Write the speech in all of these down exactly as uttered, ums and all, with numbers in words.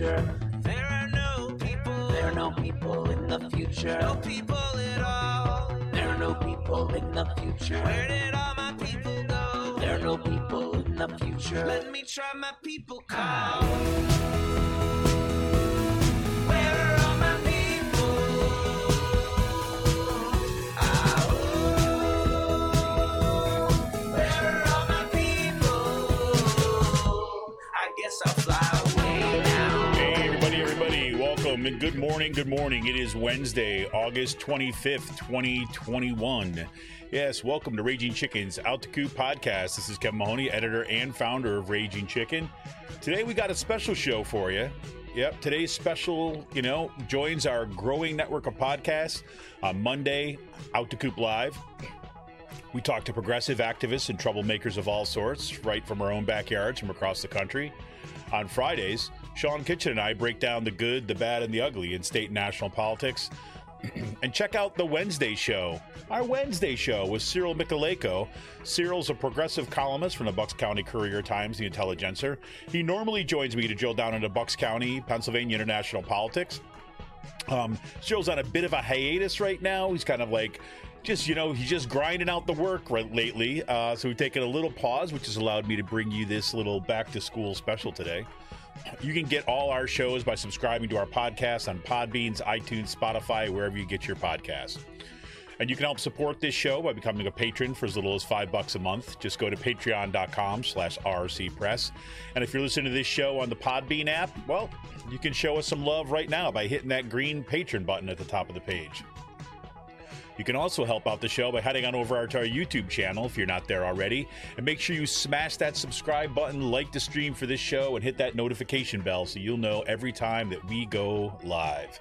future. There are no people. There are no people in the future. No people at all. There are no people in the future. Where did all my people go? There are no people in the future. Let me try my people call. Where are all my people? Ah, ooh. Where are all my people? I guess I'll fly away now. Hey, everybody, everybody, welcome and good morning, good morning. It is Wednesday, August twenty-fifth, twenty twenty-one. Yes, welcome to Raging Chicken's Out the Coop podcast. This is Kevin Mahoney, editor and founder of Raging Chicken. Today we got a special show for you. Yep, today's special, you know, joins our growing network of podcasts. On Monday, Out the Coop Live. We talk to progressive activists and troublemakers of all sorts, right from our own backyards from across the country. On Fridays, Sean Kitchen and I break down the good, the bad, and the ugly in state and national politics. And check out the Wednesday show. Our Wednesday show with Cyril Michaleko. Cyril's a progressive columnist from the Bucks County Courier-Times, the Intelligencer. He normally joins me to drill down into Bucks County, Pennsylvania international politics. Um, Cyril's on a bit of a hiatus right now. He's kind of like, just, you know, he's just grinding out the work right lately. Uh, so we've taken a little pause, which has allowed me to bring you this little back-to-school special today. You can get all our shows by subscribing to our podcast on Podbeans, iTunes, Spotify, wherever you get your podcasts. And you can help support this show by becoming a patron for as little as five bucks a month. Just go to patreon.com slash rcpress. And if you're listening to this show on the Podbean app, well, you can show us some love right now by hitting that green patron button at the top of the page. You can also help out the show by heading on over to our YouTube channel if you're not there already. And make sure you smash that subscribe button, like the stream for this show, and hit that notification bell so you'll know every time that we go live.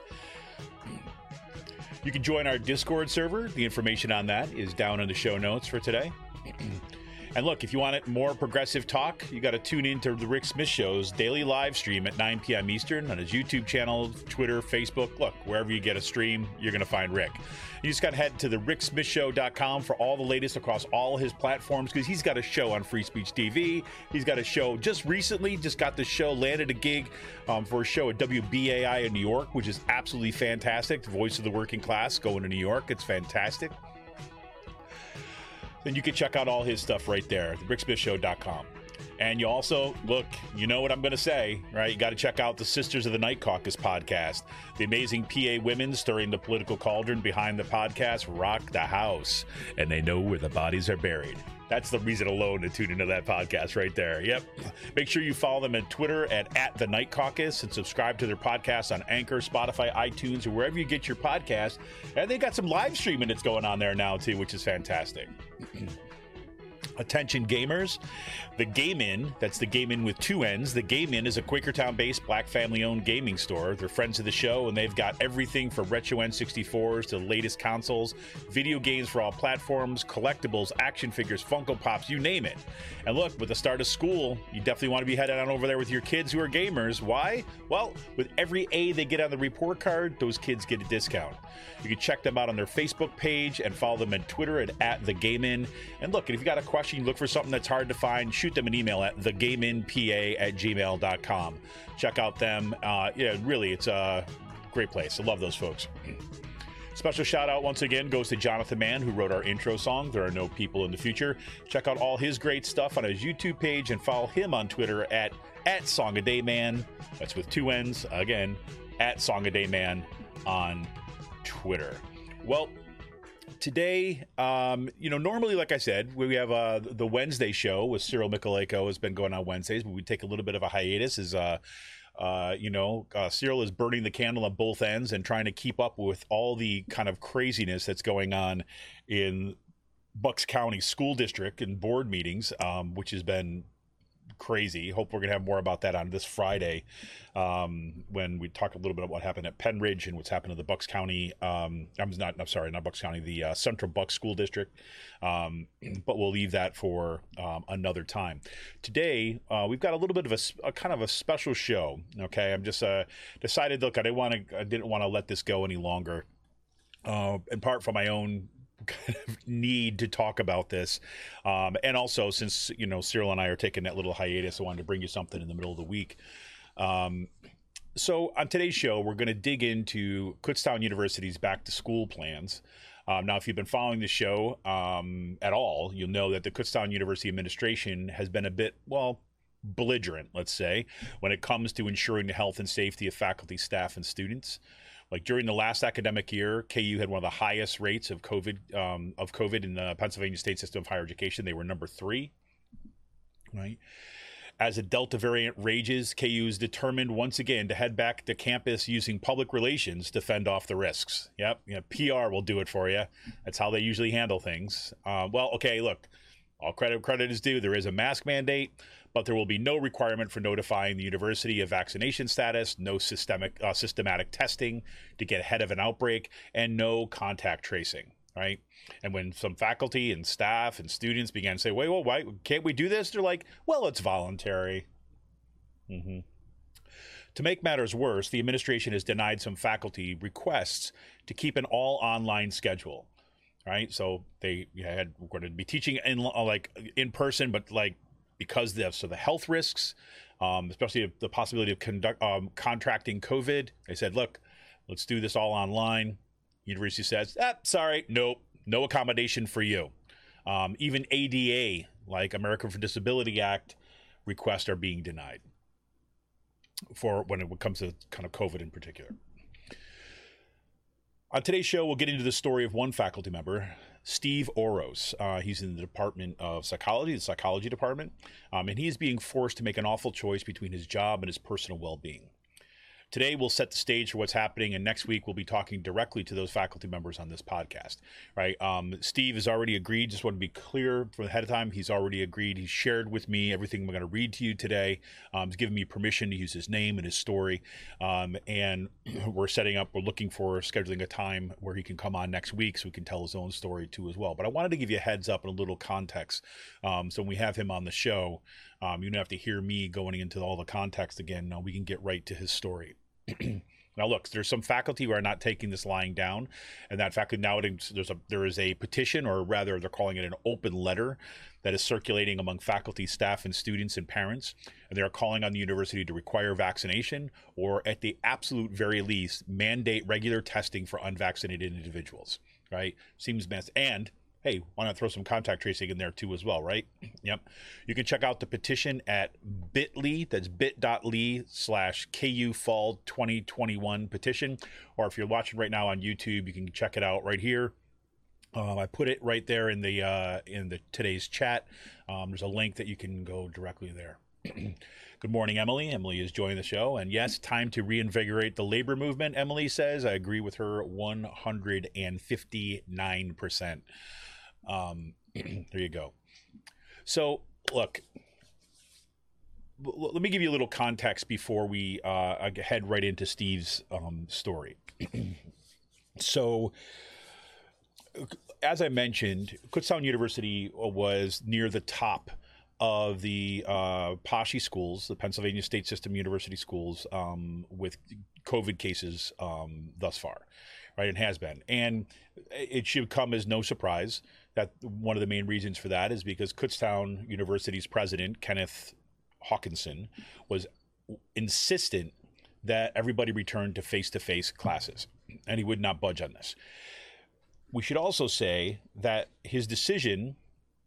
You can join our Discord server. The information on that is down in the show notes for today. And look, if you want it more progressive talk, you got to tune in to the Rick Smith Show's daily live stream at nine p.m. Eastern on his YouTube channel, Twitter, Facebook. Look, wherever you get a stream, you're going to find Rick. You just got to head to the rick smith show dot com for all the latest across all his platforms, because he's got a show on Free Speech T V. He's got a show just recently, just got the show, landed a gig um, for a show at W B A I in New York, which is absolutely fantastic. The voice of the working class going to New York. It's fantastic. Then you can check out all his stuff right there at the rick smith show dot com. And you also, look, you know what I'm going to say, right? You got to check out the Sisters of the Night Caucus podcast. The amazing P A women stirring the political cauldron behind the podcast rock the house, and they know where the bodies are buried. That's the reason alone to tune into that podcast right there. Yep. Make sure you follow them on Twitter at, at the Night Caucus and subscribe to their podcast on Anchor, Spotify, iTunes, or wherever you get your podcast. And they got some live streaming that's going on there now too, which is fantastic. Attention gamers, the Game Inn, that's the Game Inn with two N's. The Game Inn is a Quakertown-based black family-owned gaming store. They're friends of the show, and they've got everything from retro N sixty-fours to the latest consoles, video games for all platforms, collectibles, action figures, Funko Pops, you name it. And look, with the start of school, you definitely want to be headed on over there with your kids who are gamers. Why? Well, with every A they get on the report card, those kids get a discount. You can check them out on their Facebook page and follow them on Twitter at, at the Game Inn. And look, if you've got a question, you look for something that's hard to find, shoot them an email at the game in p a at gmail dot com. Check out them. Uh, yeah, really, it's a great place. I love those folks. Special shout out once again goes to Jonathan Mann, who wrote our intro song, There Are No People in the Future. Check out all his great stuff on his YouTube page and follow him on Twitter at, at Song a Day Man. That's with two N's, again, at Song a Day Man on Twitter. Well, today, um, you know, normally, like I said, we have uh, the Wednesday show with Cyril Michaleko has been going on Wednesdays, but we take a little bit of a hiatus as, uh, uh, you know, uh, Cyril is burning the candle on both ends and trying to keep up with all the kind of craziness that's going on in Bucks County School District and board meetings, um, which has been crazy. Hope we're going to have more about that on this Friday um, when we talk a little bit about what happened at Penn Ridge and what's happened to the Bucks County. Um, I'm not, I'm sorry, not Bucks County, the uh, Central Bucks School District. Um, but we'll leave that for um, another time. Today, uh, we've got a little bit of a, a kind of a special show. Okay, I'm just uh, decided. Look, I didn't want to, I didn't want to let this go any longer. Uh, in part for my own kind of need to talk about this. Um, and also since, you know, Cyril and I are taking that little hiatus, I wanted to bring you something in the middle of the week. Um, So on today's show, we're going to dig into Kutztown University's back to school plans. Um, now, if you've been following the show um, at all, you'll know that the Kutztown University administration has been a bit, well, belligerent, let's say, when it comes to ensuring the health and safety of faculty, staff, and students. Like during the last academic year, K U had one of the highest rates of COVID um, of COVID in the Pennsylvania State System of Higher Education. They were number three, right? As the Delta variant rages, K U is determined once again to head back to campus using public relations to fend off the risks. Yep, you know, P R will do it for you. That's how they usually handle things. Uh, well, okay, look, all credit credit is due. There is a mask mandate, but there will be no requirement for notifying the university of vaccination status, no systemic uh, systematic testing to get ahead of an outbreak, and no contact tracing. Right. And when some faculty and staff and students began to say, wait, well, why can't we do this? They're like, well, it's voluntary. Mm-hmm. To make matters worse, the administration has denied some faculty requests to keep an all online schedule. Right. So they had we're going to be teaching in like in person, but like because of so the health risks, um, especially the possibility of conduct, um, contracting COVID, they said, look, let's do this all online. University says, ah, sorry, nope, no accommodation for you. Um, even A D A, like American for Disability Act, requests are being denied for when it comes to kind of COVID in particular. On today's show, we'll get into the story of one faculty member, Steve Oros. Uh, he's in the Department of Psychology, the Psychology Department, um, and he is being forced to make an awful choice between his job and his personal well-being. Today, we'll set the stage for what's happening, and next week, we'll be talking directly to those faculty members on this podcast, right? Um, Steve has already agreed. Just want to be clear from ahead of time. He's already agreed. He's shared with me everything I'm going to read to you today. Um, he's given me permission to use his name and his story, um, and we're setting up, we're looking for scheduling a time where he can come on next week so we can tell his own story too as well. But I wanted to give you a heads up and a little context. Um, so when we have him on the show, um, you don't have to hear me going into all the context again. No, we can get right to his story. Now, look, there's some faculty who are not taking this lying down, and that faculty now there's a there is a petition, or rather, they're calling it an open letter, that is circulating among faculty, staff, and students and parents, and they are calling on the university to require vaccination, or at the absolute very least, mandate regular testing for unvaccinated individuals. Right? Seems mess and. Hey, why not throw some contact tracing in there too as well, right? Yep. You can check out the petition at bit.ly, that's bit.ly slash KU Fall twenty twenty-one petition. Or if you're watching right now on YouTube, you can check it out right here. Um, I put it right there in the uh, in the today's chat. Um, there's a link that you can go directly there. Good morning, Emily. Emily is joining the show. And yes, time to reinvigorate the labor movement, Emily says. I agree with her one hundred fifty-nine percent. Um, there you go. So, look, l- let me give you a little context before we uh, head right into Steve's um, story. So, as I mentioned, Kutztown University was near the top of the uh, PASHE schools, the Pennsylvania State System University schools, um, with COVID cases um, thus far, right? It has been. And it should come as no surprise that one of the main reasons for that is because Kutztown University's president, Kenneth Hawkinson, was insistent that everybody return to face-to-face classes, and he would not budge on this. We should also say that his decision,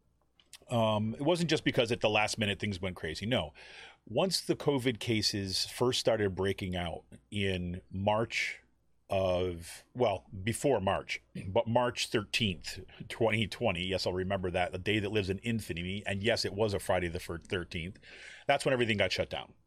um, it wasn't just because at the last minute things went crazy. No. Once the COVID cases first started breaking out in March of, well, before March, but March thirteenth, twenty twenty. Yes, I'll remember that, a day that lives in infamy. And yes, it was a Friday the thirteenth. That's when everything got shut down.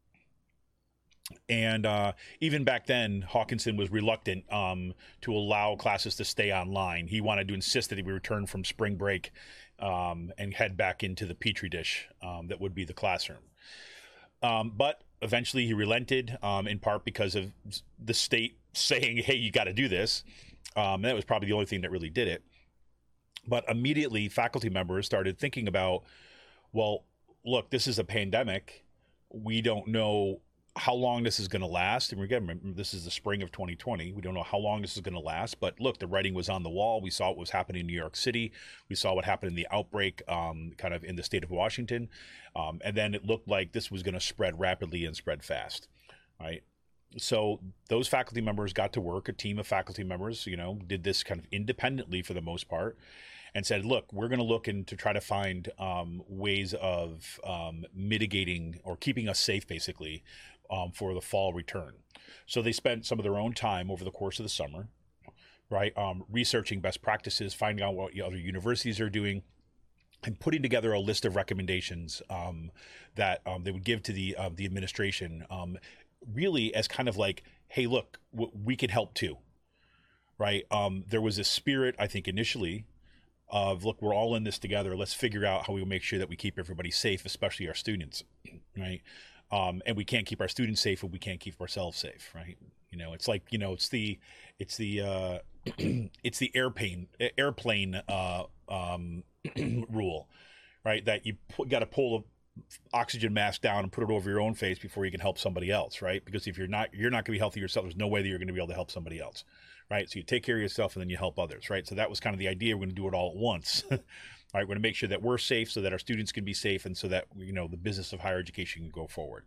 And uh, even back then, Hawkinson was reluctant um, to allow classes to stay online. He wanted to insist that we return from spring break um, and head back into the petri dish um, that would be the classroom. Um, but eventually he relented, um, in part because of the state saying, hey, you got to do this. Um, that was probably the only thing that really did it. But immediately faculty members started thinking about, well, look, this is a pandemic. We don't know how long this is going to last. And again, remember, this is the spring of twenty twenty. We don't know how long this is going to last. But look, the writing was on the wall. We saw what was happening in New York City. We saw what happened in the outbreak um, kind of in the state of Washington. Um, and then it looked like this was going to spread rapidly and spread fast, right? so those faculty members got to work. A team of faculty members, you know, did this kind of independently for the most part, and said, "Look, we're going to look into try to find um, ways of um, mitigating or keeping us safe, basically, um, for the fall return." So they spent some of their own time over the course of the summer, right, um, researching best practices, finding out what other universities are doing, and putting together a list of recommendations um, that um, they would give to the uh, the administration. Um, really as kind of like, hey, look, w- we can help too, right? Um, there was a spirit, I think, initially of, look, we're all in this together. Let's figure out how we make sure that we keep everybody safe, especially our students, right? Um, and we can't keep our students safe if we can't keep ourselves safe, right? You know, it's like, you know, it's the, it's the, uh, it's the airplane, airplane uh, um, rule, right? That you got to pull a oxygen mask down and put it over your own face before you can help somebody else, right? Because if you're not, you're not going to be healthy yourself. There's no way that you're going to be able to help somebody else, right? So you take care of yourself and then you help others, right? So that was kind of the idea. We're going to do it all at once, right? We're going to make sure that we're safe so that our students can be safe and so that, you know, the business of higher education can go forward.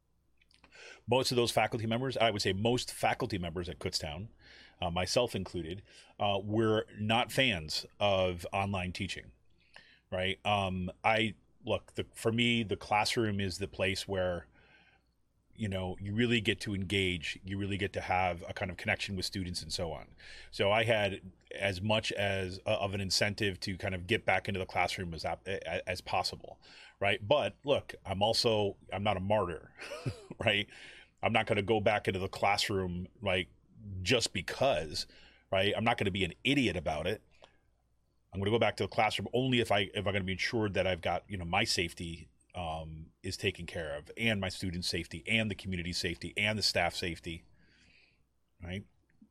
Most of those faculty members, I would say most faculty members at Kutztown, uh, myself included, uh, were not fans of online teaching, right? Um, I, Look, the, for me, the classroom is the place where, you know, you really get to engage, you really get to have a kind of connection with students and so on. So I had as much as uh, of an incentive to kind of get back into the classroom as as possible, right? But look, I'm also, I'm not a martyr, right? I'm not going to go back into the classroom like just because, right? I'm not going to be an idiot about it. I'm going to go back to the classroom only if I if I'm going to be ensured that I've got, you know, my safety um, is taken care of, and my students' safety, and the community safety, and the staff safety, right?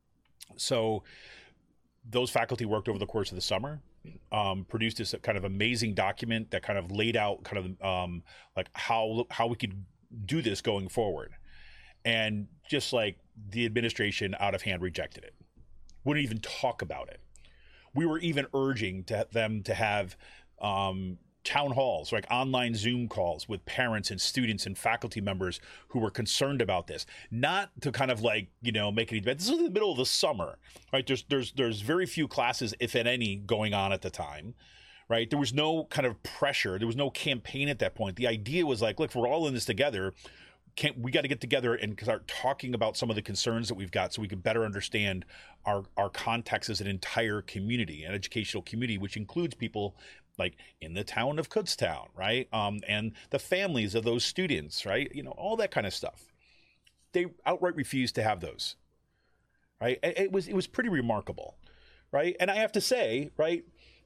So those faculty worked over the course of the summer, um, produced this kind of amazing document that kind of laid out kind of um, like how how we could do this going forward, and just like the administration out of hand rejected it, wouldn't even talk about it. We were even urging to them to have um, town halls, like online Zoom calls with parents and students and faculty members who were concerned about this, not to kind of like, you know, make it. This is in the middle of the summer, right? There's there's there's very few classes, if at any, going on at the time, right? There was no kind of pressure. There was no campaign at that point. The idea was like, look, we're all in this together. Can't, we got to get together and start talking about some of the concerns that we've got so we can better understand our, our context as an entire community, an educational community, which includes people like in the town of Kutztown, right? Um, and the families of those students, right? You know, all that kind of stuff. They outright refused to have those, right? It, it was, it was pretty remarkable, right? And I have to say, right,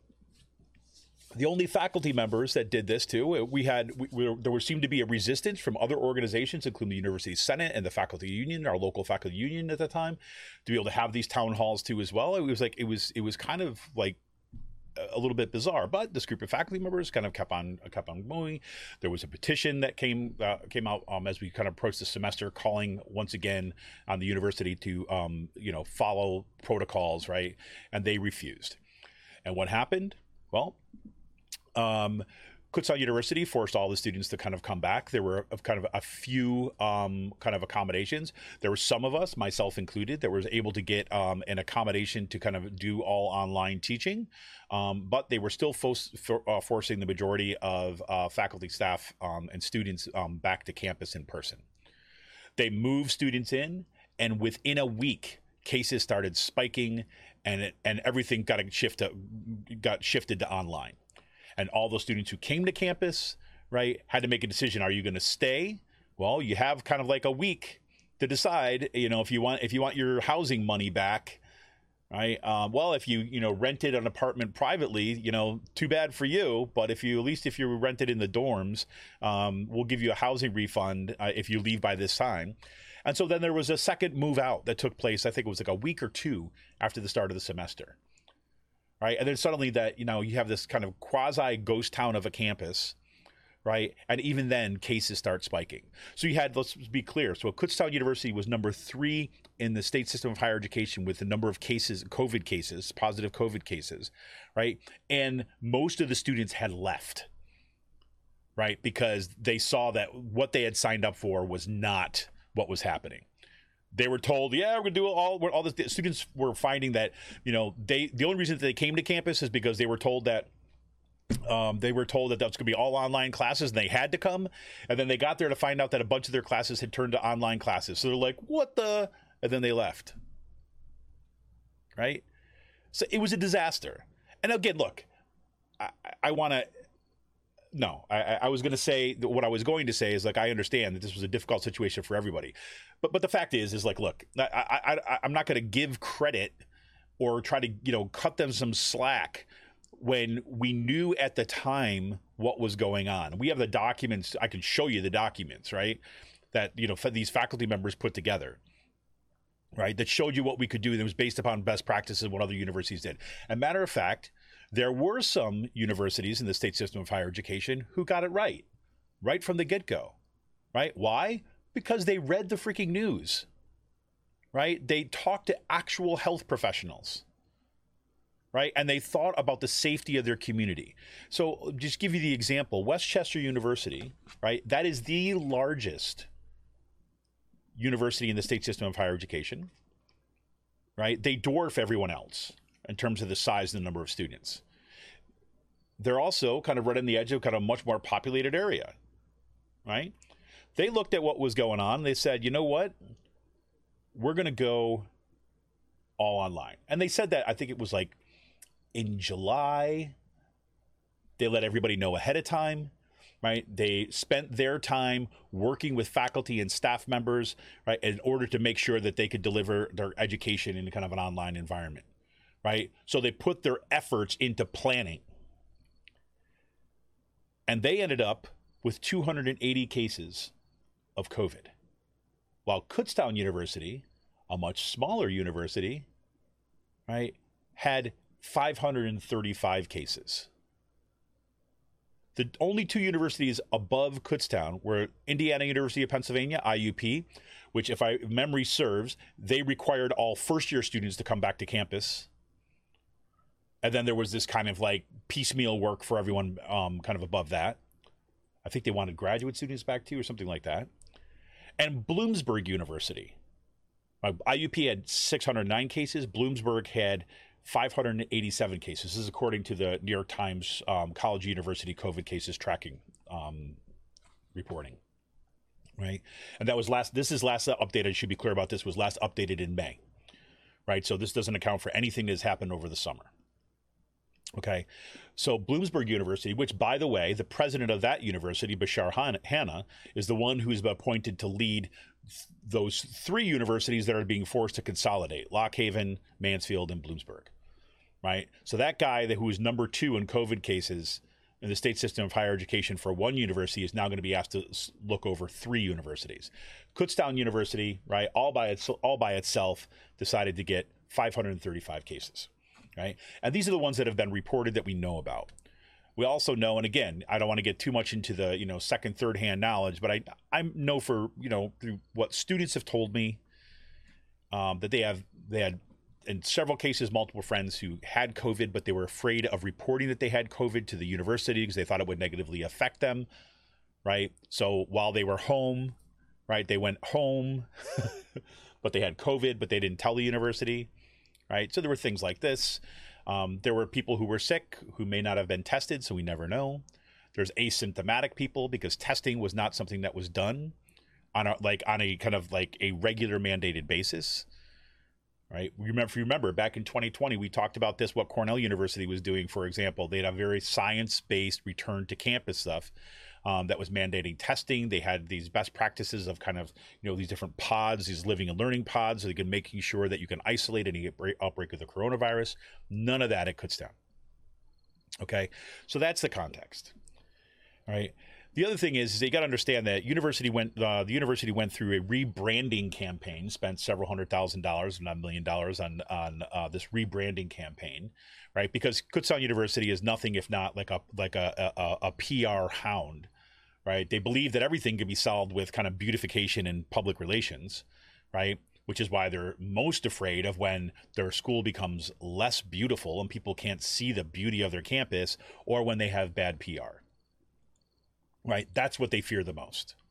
the only faculty members that did this too, we had, we, we, there seemed to be a resistance from other organizations, including the University Senate and the faculty union, our local faculty union at the time, to be able to have these town halls too as well. It was like, it was, it was kind of like a little bit bizarre, but this group of faculty members kind of kept on, kept on going. There was a petition that came, uh, came out um, as we kind of approached the semester, calling once again on the university to, um, you know, follow protocols, right? And they refused. And what happened? Well, Um, Kutztown University forced all the students to kind of come back. There were a, kind of a few um, kind of accommodations. There were some of us, myself included, that was able to get um, an accommodation to kind of do all online teaching, um, but they were still fo- for, uh, forcing the majority of uh, faculty, staff, um, and students um, back to campus in person. They moved students in, and within a week, cases started spiking, and it, and everything got shifted got shifted to online. And all those students who came to campus, right, had to make a decision. Are you going to stay? Well, you have kind of like a week to decide, you know, if you want if you want your housing money back, right? Um, well, if you, you know, rented an apartment privately, you know, too bad for you. But if you, at least if you rented in the dorms, um, we'll give you a housing refund uh, if you leave by this time. And so then there was a second move out that took place. I think it was like a week or two after the start of the semester. Right. And then suddenly that, you know, you have this kind of quasi ghost town of a campus. Right. And even then cases start spiking. So you had, let's be clear. So Kutztown University was number three in the state system of higher education with the number of cases, COVID cases, positive COVID cases. Right. And most of the students had left. Right. Because they saw that what they had signed up for was not what was happening. They were told, yeah, we're gonna do all. All the students were finding that, you know, they the only reason that they came to campus is because they were told that. Um, they were told that that's going to be all online classes, and they had to come. And then they got there to find out that a bunch of their classes had turned to online classes. So they're like, "What the?" And then they left. Right? So it was a disaster. And again, look, I, I want to. No, I, I was going to say what I was going to say is like I understand that this was a difficult situation for everybody, but but the fact is is like look, I, I, I I'm not going to give credit or try to you know cut them some slack when we knew at the time what was going on. We have the documents. I can show you the documents, right? That you know these faculty members put together, right? That showed you what we could do. That was based upon best practices of what other universities did. As a matter of fact. There were some universities in the state system of higher education who got it right, right from the get-go, right? Why? Because they read the freaking news, right? They talked to actual health professionals, right? And they thought about the safety of their community. So just give you the example, Westchester University, right? That is the largest university in the state system of higher education, right? They dwarf everyone else in terms of the size and the number of students. They're also kind of right on the edge of kind of a much more populated area, right? They looked at what was going on. They said, you know what? We're going to go all online. And they said that, I think it was like in July. They let everybody know ahead of time, right? They spent their time working with faculty and staff members, right, in order to make sure that they could deliver their education in kind of an online environment. Right? So they put their efforts into planning. And they ended up with two hundred eighty cases of COVID. While Kutztown University, a much smaller university, right, had five hundred thirty-five cases. The only two universities above Kutztown were Indiana University of Pennsylvania, I U P, which if I if memory serves, they required all first-year students to come back to campus. And then there was this kind of like piecemeal work for everyone um, kind of above that. I think they wanted graduate students back too or something like that. And Bloomsburg University. Uh, I U P had six hundred nine cases. Bloomsburg had five hundred eighty-seven cases. This is according to the New York Times um, College University COVID cases tracking um, reporting. Right? And that was last, this is last updated, I should be clear about this, was last updated in May. Right? So this doesn't account for anything that's happened over the summer. Okay, so Bloomsburg University, which, by the way, the president of that university, Bashar Hanna, is the one who's been appointed to lead th- those three universities that are being forced to consolidate, Lock Haven, Mansfield, and Bloomsburg, right? So that guy that, who is number two in COVID cases in the state system of higher education for one university is now going to be asked to look over three universities. Kutztown University, right, all by, its, all by itself, decided to get five hundred thirty-five cases. Right. And these are the ones that have been reported that we know about. We also know, and again, I don't want to get too much into the, you know, second, third hand knowledge, but I, I know for, you know, through what students have told me um, that they have, they had in several cases, multiple friends who had COVID, but they were afraid of reporting that they had COVID to the university because they thought it would negatively affect them. Right. So while they were home, right, they went home, but they had COVID, but they didn't tell the university. Right. So there were things like this. Um, there were people who were sick who may not have been tested, so we never know. There's asymptomatic people because testing was not something that was done on a like on a kind of like a regular mandated basis. Right. We remember, if you remember back in twenty twenty, we talked about this, what Cornell University was doing, for example. They had a very science-based return to campus stuff. Um, that was mandating testing. They had these best practices of kind of, you know, these different pods, these living and learning pods, so they can making sure that you can isolate any outbreak of the coronavirus. None of that at Kutztown. Okay, so that's the context. All right. The other thing is, is you got to understand that university went uh, the university went through a rebranding campaign, spent several hundred thousand dollars, not a million dollars, on on uh, this rebranding campaign, right? Because Kutztown University is nothing if not like a like a a, a P R hound. Right. They believe that everything can be solved with kind of beautification and public relations. Right. Which is why they're most afraid of when their school becomes less beautiful and people can't see the beauty of their campus, or when they have bad P R. Right. That's what they fear the most.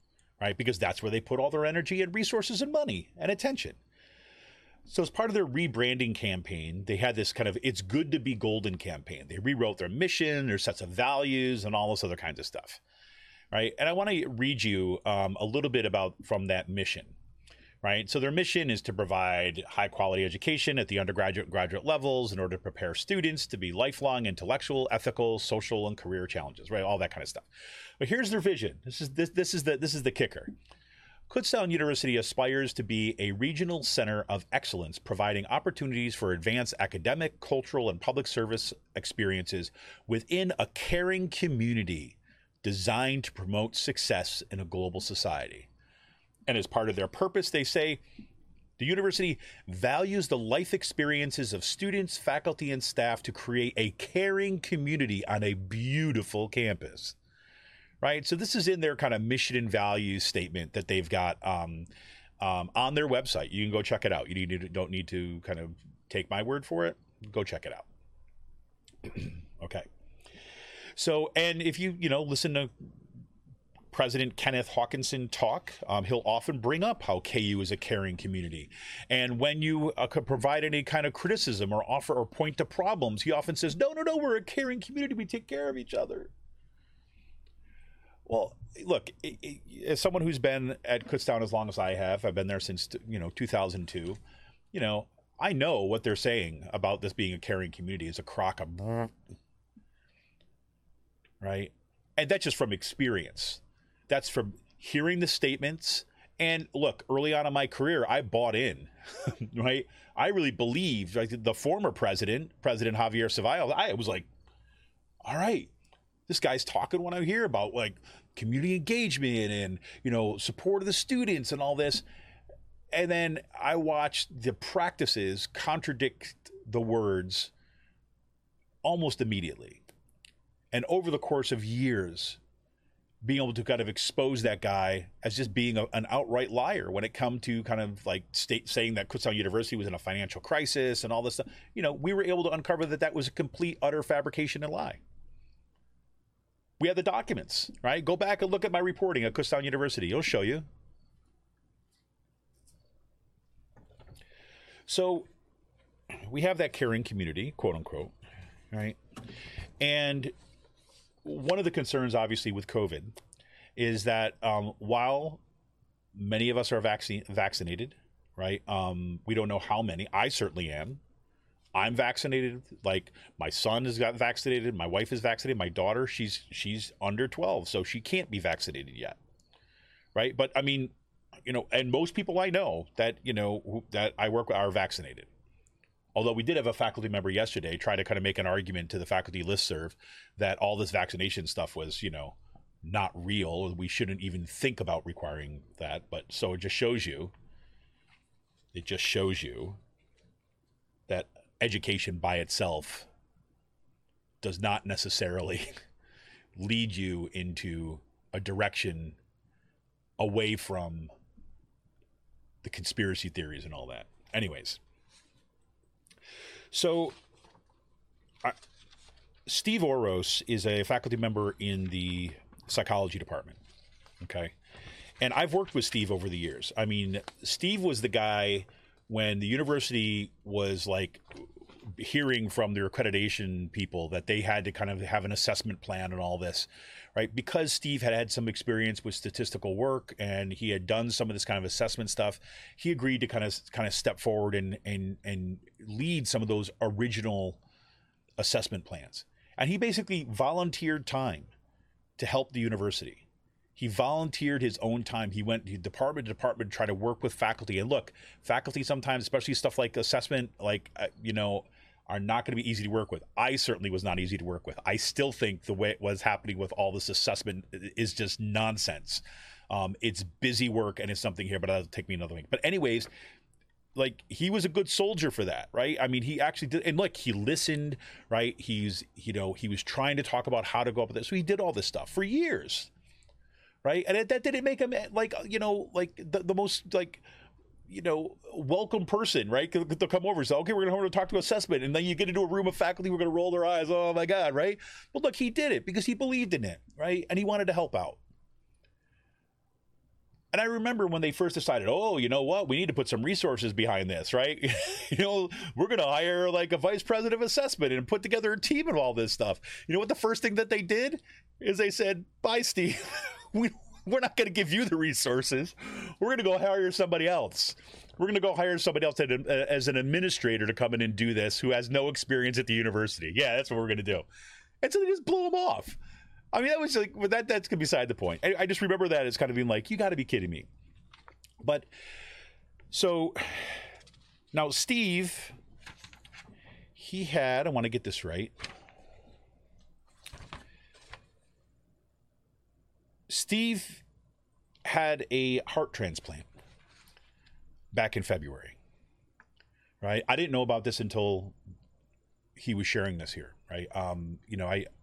right? Because that's where they put all their energy and resources and money and attention. So as part of their rebranding campaign, they had this kind of "It's Good to Be Golden" campaign. They rewrote their mission, their sets of values, and all this other kinds of stuff, right? And I want to read you um, a little bit about from that mission, right? So their mission is to provide high-quality education at the undergraduate and graduate levels in order to prepare students to be lifelong intellectual, ethical, social, and career challenges, right? All that kind of stuff. But here's their vision. This is this this is the this is the kicker. Kutztown University aspires to be a regional center of excellence, providing opportunities for advanced academic, cultural, and public service experiences within a caring community designed to promote success in a global society. And as part of their purpose, they say, the university values the life experiences of students, faculty, and staff to create a caring community on a beautiful campus. Right, so this is in their kind of mission and values statement that they've got um, um, on their website. You can go check it out. You need to, don't need to kind of take my word for it. Go check it out. Okay. So, and if you you know listen to President Kenneth Hawkinson talk, um, he'll often bring up how K U is a caring community, and when you uh, could provide any kind of criticism or offer or point to problems, he often says, "No, no, no, we're a caring community. We take care of each other." Well, look, it, it, as someone who's been at Kutztown as long as I have, I've been there since, you know, two thousand two, you know, I know what they're saying about this being a caring community is a crock of, right? And that's just from experience. That's from hearing the statements. And look, early on in my career, I bought in, right? I really believed, like the former president, President Javier Cevallos, I was like, all right, this guy's talking what I hear about like community engagement and, you know, support of the students and all this. And then I watched the practices contradict the words almost immediately. And over the course of years, being able to kind of expose that guy as just being a, an outright liar when it come to kind of like state saying that Kutztown University was in a financial crisis and all this stuff, you know, we were able to uncover that that was a complete, utter fabrication and lie. We have the documents, right? Go back and look at my reporting at Kutztown University. It'll show you. So we have that caring community, quote unquote, right? And one of the concerns, obviously, with COVID is that um, while many of us are vaccine vaccinated, right? Um, we don't know how many. I certainly am. I'm vaccinated. Like my son has got vaccinated. My wife is vaccinated. My daughter, she's she's under twelve, so she can't be vaccinated yet, right? But I mean, you know, and most people I know that you know who, that I work with are vaccinated. Although we did have a faculty member yesterday try to kind of make an argument to the faculty listserv that all this vaccination stuff was, you know, not real. We shouldn't even think about requiring that. But so it just shows you, it just shows you that education by itself does not necessarily lead you into a direction away from the conspiracy theories and all that. Anyways. So, uh, Steve Oros is a faculty member in the psychology department, okay? And I've worked with Steve over the years. I mean, Steve was the guy when the university was like hearing from their accreditation people that they had to kind of have an assessment plan and all this, right? Because Steve had had some experience with statistical work and he had done some of this kind of assessment stuff, he agreed to kind of kind of step forward and and and lead some of those original assessment plans. And he basically volunteered time to help the university. He volunteered his own time. He went department to department to try to work with faculty. And look, faculty sometimes, especially stuff like assessment, like, uh, you know, are not going to be easy to work with. I certainly was not easy to work with. I still think the way it was happening with all this assessment is just nonsense. Um, it's busy work and it's something here, but that'll take me another week. But anyways, like he was a good soldier for that, right? I mean, he actually did. And look, he listened, right? He's, you know, he was trying to talk about how to go up with this. So he did all this stuff for years. Right. And it, that didn't make him like, you know, like the, the most like, you know, welcome person. Right. They'll come over and say, OK, we're going to talk to assessment. And then you get into a room of faculty. We're going to roll their eyes. Oh, my God. Right. But look, he did it because he believed in it. Right. And he wanted to help out. And I remember when they first decided, oh, you know what, we need to put some resources behind this, right? you know, we're going to hire like a vice president of assessment and put together a team of all this stuff. You know what the first thing that they did is they said, bye, Steve. we, we're not going to give you the resources. We're going to go hire somebody else. We're going to go hire somebody else as an administrator to come in and do this who has no experience at the university. Yeah, that's what we're going to do. And so they just blew him off. I mean, that was like, well, that that's beside the point. I, I just remember that as kind of being like, you got to be kidding me. But so now Steve, he had, I want to get this right. Steve had a heart transplant back in February, right? I didn't know about this until he was sharing this here, right? Um, you know, I,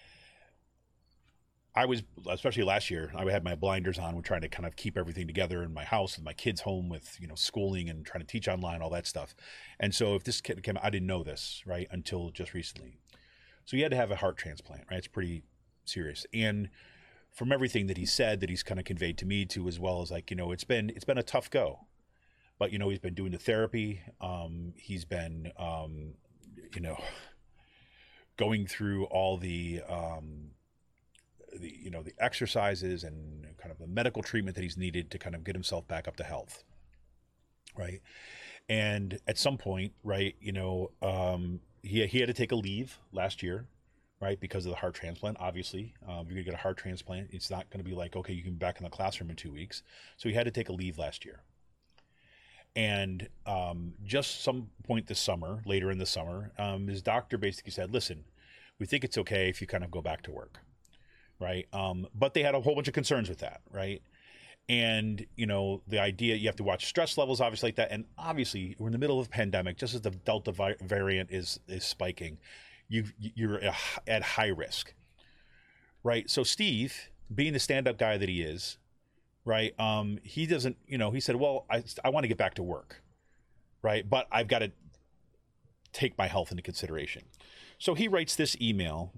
I was, especially last year, I had my blinders on. We're trying to kind of keep everything together in my house and my kids home with, you know, schooling and trying to teach online, all that stuff. And so if this kid came out, I didn't know this, right, until just recently. So he had to have a heart transplant, right? It's pretty serious. And from everything that he said, that he's kind of conveyed to me too, as well as like, you know, it's been, it's been a tough go. But, you know, he's been doing the therapy. Um, he's been, um, you know, going through all the, um, the, you know, the exercises and kind of the medical treatment that he's needed to kind of get himself back up to health. Right. And at some point, right, you know, um, he, he had to take a leave last year, right, because of the heart transplant. Obviously, um, you're gonna get a heart transplant. It's not going to be like, okay, you can be back in the classroom in two weeks. So he had to take a leave last year. And um, just some point this summer, later in the summer, um, his doctor basically said, listen, we think it's okay if you kind of go back to work. Right. Um, but they had a whole bunch of concerns with that. Right. And, you know, the idea you have to watch stress levels, obviously, like that. And obviously, we're in the middle of a pandemic, just as the Delta vi- variant is is spiking. You, you're at high risk. Right. So Steve, being the stand-up guy that he is, right, um, he doesn't, you know, he said, well, I, I want to get back to work. Right. But I've got to take my health into consideration. So he writes this email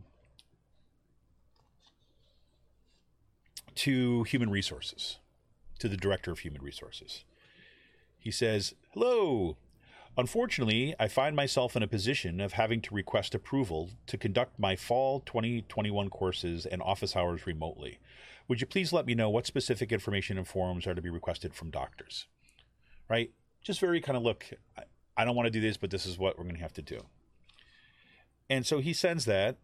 to Human Resources, to the Director of Human Resources. He says, hello. Unfortunately, I find myself in a position of having to request approval to conduct my fall twenty twenty-one courses and office hours remotely. Would you please let me know what specific information and forms are to be requested from doctors? Right? Just very kind of, look, I, I don't want to do this, but this is what we're going to have to do. And so he sends that.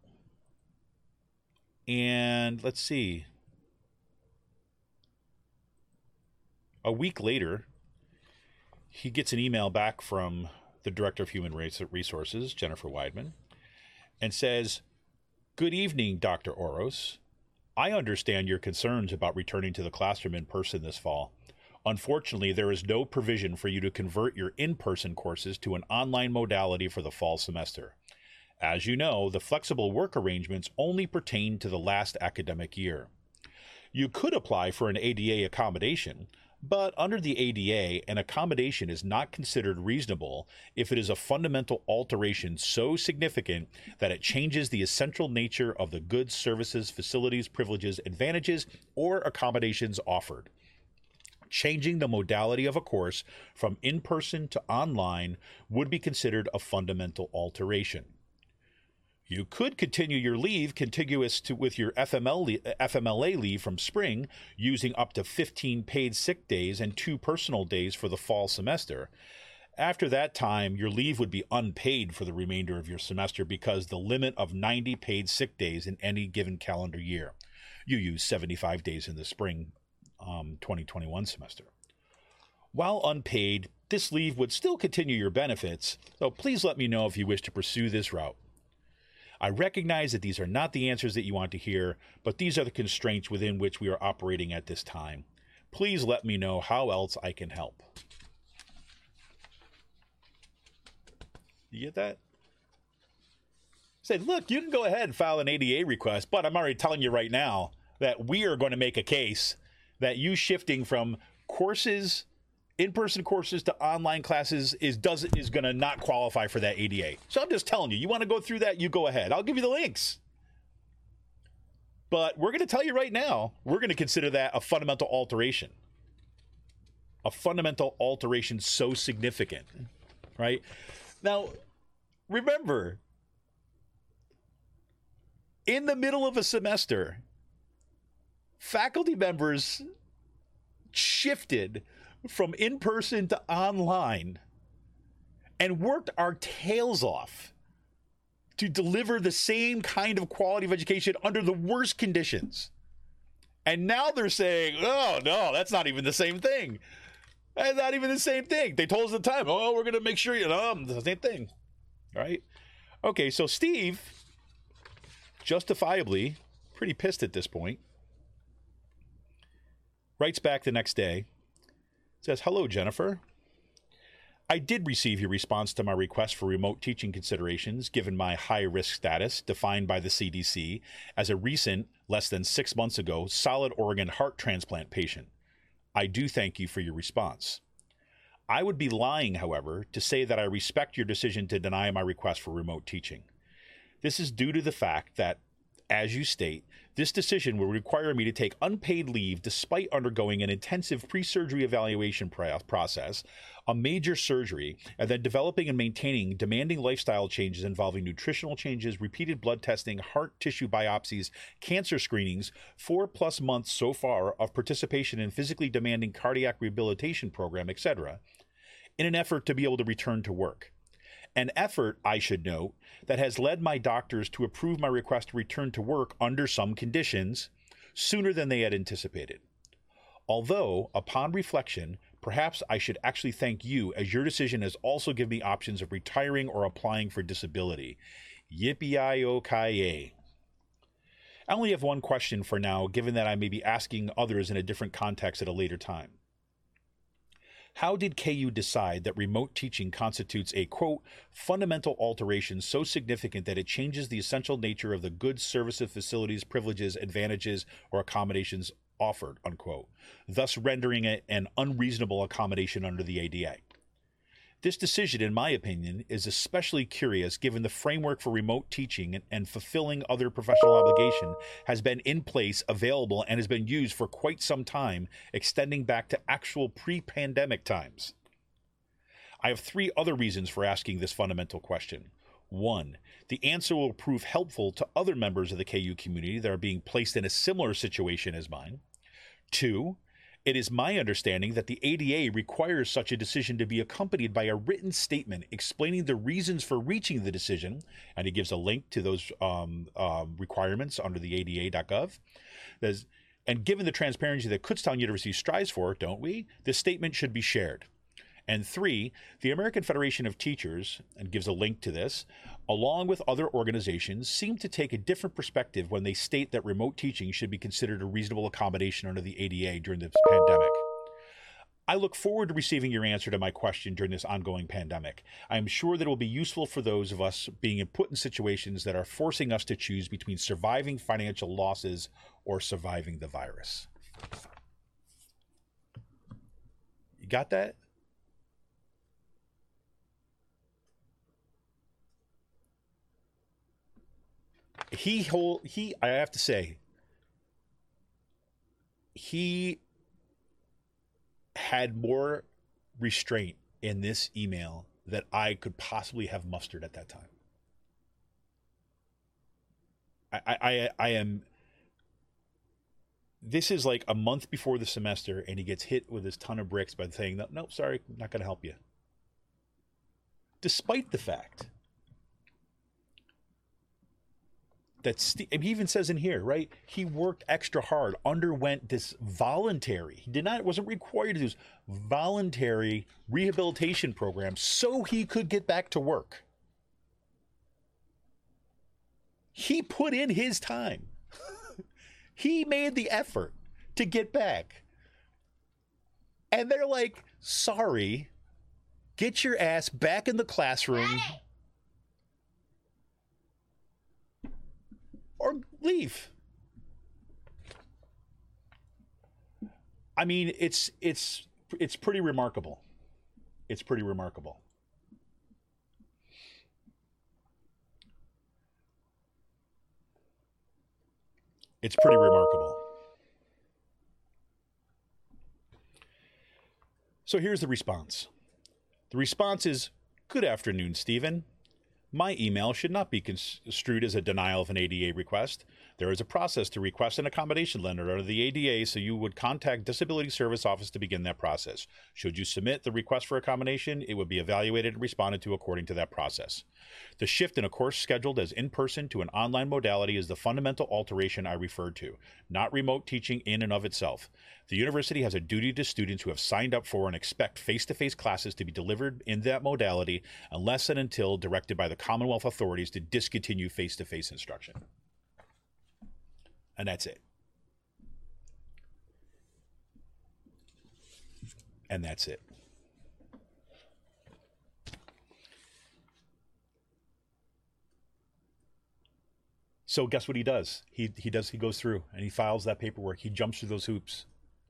And let's see. A week later, he gets an email back from the Director of Human Resources, Jennifer Weidman, and says, good evening, Doctor Oros. I understand your concerns about returning to the classroom in person this fall. Unfortunately, there is no provision for you to convert your in-person courses to an online modality for the fall semester. As you know, the flexible work arrangements only pertain to the last academic year. You could apply for an A D A accommodation, but under the A D A, an accommodation is not considered reasonable if it is a fundamental alteration so significant that it changes the essential nature of the goods, services, facilities, privileges, advantages, or accommodations offered. Changing the modality of a course from in-person to online would be considered a fundamental alteration. You could continue your leave contiguous to with your F M L, F M L A leave from spring, using up to fifteen paid sick days and two personal days for the fall semester. After that time, your leave would be unpaid for the remainder of your semester because the limit of ninety paid sick days in any given calendar year. You use seventy-five days in the spring um, twenty twenty-one semester. While unpaid, this leave would still continue your benefits, so please let me know if you wish to pursue this route. I recognize that these are not the answers that you want to hear, but these are the constraints within which we are operating at this time. Please let me know how else I can help. You get that? Said, look, you can go ahead and file an A D A request, but I'm already telling you right now that we are going to make a case that you shifting from courses, in-person courses to online classes is does is going to not qualify for that A D A. So I'm just telling you, you want to go through that, you go ahead. I'll give you the links. But we're going to tell you right now, we're going to consider that a fundamental alteration. a fundamental alteration so significant, right? Now, remember, in the middle of a semester, faculty members shifted from in-person to online and worked our tails off to deliver the same kind of quality of education under the worst conditions. And now they're saying, oh, no, that's not even the same thing. That's not even the same thing. They told us at the time, oh, we're going to make sure you know, the same thing. Right? Okay, so Steve, justifiably, pretty pissed at this point, writes back the next day, says, hello, Jennifer. I did receive your response to my request for remote teaching considerations, given my high-risk status, defined by the C D C as a recent, less than six months ago, solid organ heart transplant patient. I do thank you for your response. I would be lying, however, to say that I respect your decision to deny my request for remote teaching. This is due to the fact that, as you state, this decision will require me to take unpaid leave despite undergoing an intensive pre-surgery evaluation process, a major surgery, and then developing and maintaining demanding lifestyle changes involving nutritional changes, repeated blood testing, heart tissue biopsies, cancer screenings, four plus months so far of participation in physically demanding cardiac rehabilitation program, et cetera, in an effort to be able to return to work. An effort, I should note, that has led my doctors to approve my request to return to work under some conditions sooner than they had anticipated. Although, upon reflection, perhaps I should actually thank you, as your decision has also given me options of retiring or applying for disability. Yippee-i-o-ki-yay. I only have one question for now, given that I may be asking others in a different context at a later time. How did K U decide that remote teaching constitutes a, quote, fundamental alteration so significant that it changes the essential nature of the goods, services, facilities, privileges, advantages, or accommodations offered, unquote, thus rendering it an unreasonable accommodation under the A D A? This decision, in my opinion, is especially curious given the framework for remote teaching and fulfilling other professional obligation has been in place, available, and has been used for quite some time, extending back to actual pre-pandemic times. I have three other reasons for asking this fundamental question. One, the answer will prove helpful to other members of the K U community that are being placed in a similar situation as mine. Two, it is my understanding that the A D A requires such a decision to be accompanied by a written statement explaining the reasons for reaching the decision, and he gives a link to those um, um, requirements under the A D A dot gov. There's, and given the transparency that Kutztown University strives for, don't we, this statement should be shared. And three, the American Federation of Teachers, and gives a link to this, along with other organizations, seem to take a different perspective when they state that remote teaching should be considered a reasonable accommodation under the A D A during this pandemic. I look forward to receiving your answer to my question during this ongoing pandemic. I am sure that it will be useful for those of us being put in situations that are forcing us to choose between surviving financial losses or surviving the virus. You got that? He hold he I have to say he had more restraint in this email that I could possibly have mustered at that time. I I I am this is like a month before the semester and he gets hit with this ton of bricks by saying, no, no, sorry, I'm not going to help you. Despite the fact that Steve, he even says in here, right? He worked extra hard, underwent this voluntary, he did not, wasn't required to do this voluntary rehabilitation program so he could get back to work. He put in his time. He made the effort to get back. And they're like, sorry, get your ass back in the classroom. Or leave. I mean, it's it's it's pretty remarkable. It's pretty remarkable. It's pretty remarkable. So here's the response. The response is, "Good afternoon, Stephen. My email should not be construed as a denial of an A D A request. There is a process to request an accommodation letter under the A D A, so you would contact Disability Service Office to begin that process. Should you submit the request for accommodation, it would be evaluated and responded to according to that process. The shift in a course scheduled as in-person to an online modality is the fundamental alteration I referred to, not remote teaching in and of itself. The university has a duty to students who have signed up for and expect face-to-face classes to be delivered in that modality unless and until directed by the Commonwealth authorities to discontinue face-to-face instruction." And that's it. And that's it. So guess what he does? He he does he goes through and he files that paperwork. He jumps through those hoops.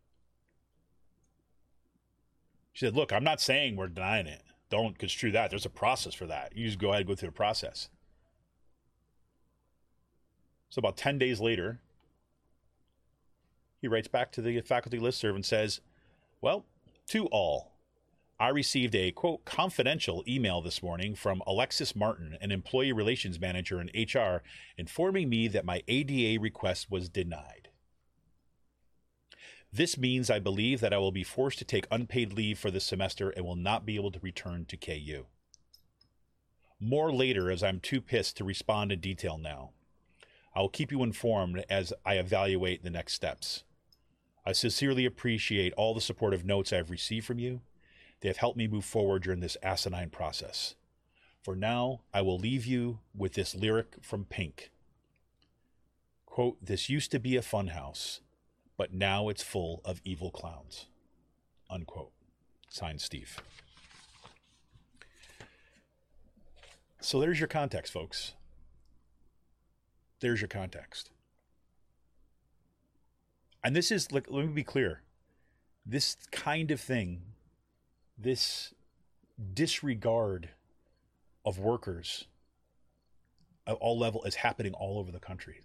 She said, "Look, I'm not saying we're denying it. Don't construe that. There's a process for that. You just go ahead and go through the process." So about ten days later, he writes back to the faculty listserv and says, "Well, to all, I received a, quote, confidential email this morning from Alexis Martin, an employee relations manager in H R, informing me that my A D A request was denied. This means I believe that I will be forced to take unpaid leave for this semester and will not be able to return to K U. More later, as I'm too pissed to respond in detail now. I will keep you informed as I evaluate the next steps. I sincerely appreciate all the supportive notes I have received from you. They have helped me move forward during this asinine process. For now, I will leave you with this lyric from Pink. Quote, this used to be a funhouse, but now it's full of evil clowns. Unquote. Signed, Steve. So there's your context, folks. There's your context. And this is, like, let me be clear. This kind of thing, this disregard of workers at all levels is happening all over the country.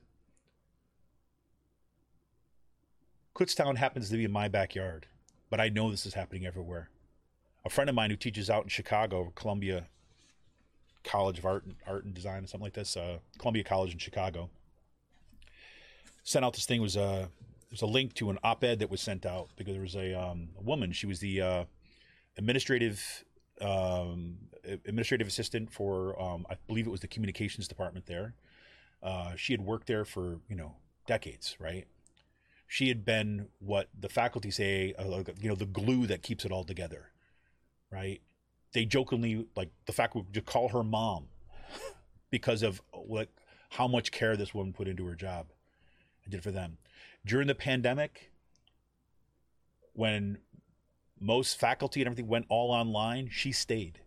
Kutztown happens to be in my backyard, but I know this is happening everywhere. A friend of mine who teaches out in Chicago, Columbia College of Art and, Art and Design or something like this, uh, Columbia College in Chicago, sent out this thing. It was a, there's a link to an op-ed that was sent out because there was a, um, a woman. She was the uh, administrative um, administrative assistant for, um, I believe it was the communications department there. Uh, she had worked there for, you know, decades, right? She had been what the faculty say, uh, you know, the glue that keeps it all together, right? They jokingly, like, the faculty would just call her mom because of what, how much care this woman put into her job and did for them. During the pandemic, when most faculty and everything went all online, she stayed.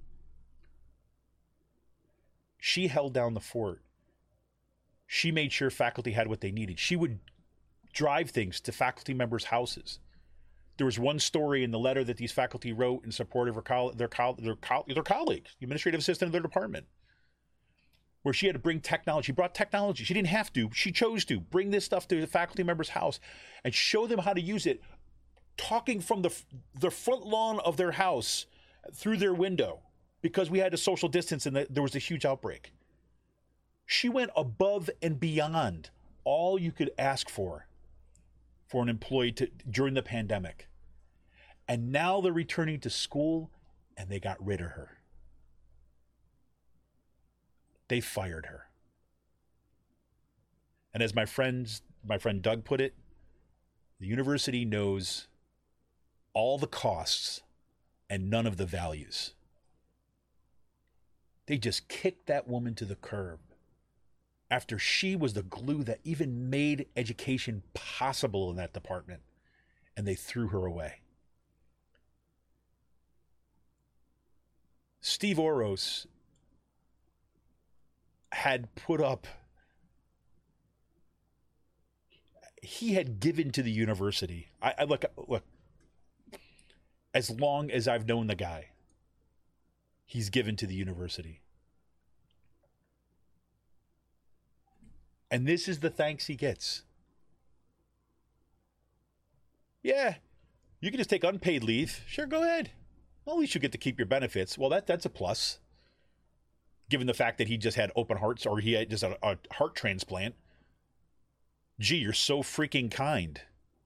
She held down the fort. She made sure faculty had what they needed. She would drive things to faculty members' houses. There was one story in the letter that these faculty wrote in support of her coll- their, coll- their, coll- their colleague, the administrative assistant of their department, where she had to bring technology. She brought technology. She didn't have to. She chose to bring this stuff to the faculty member's house and show them how to use it, talking from the, the front lawn of their house through their window because we had to social distance and the, there was a huge outbreak. She went above and beyond all you could ask for for an employee to during the pandemic. And now they're returning to school and they got rid of her. They fired her. And as my friends, my friend Doug put it, the university knows all the costs and none of the values. They just kicked that woman to the curb after she was the glue that even made education possible in that department, and they threw her away. Steve Oros had put up, he had given to the university. I, I look, look, as long as I've known the guy, he's given to the university. And this is the thanks he gets. Yeah, You can just take unpaid leave. Sure, go ahead. Well, at least you get to keep your benefits. Well, that that's a plus, given the fact that he just had open hearts or he had just a, a heart transplant. Gee, you're so freaking kind.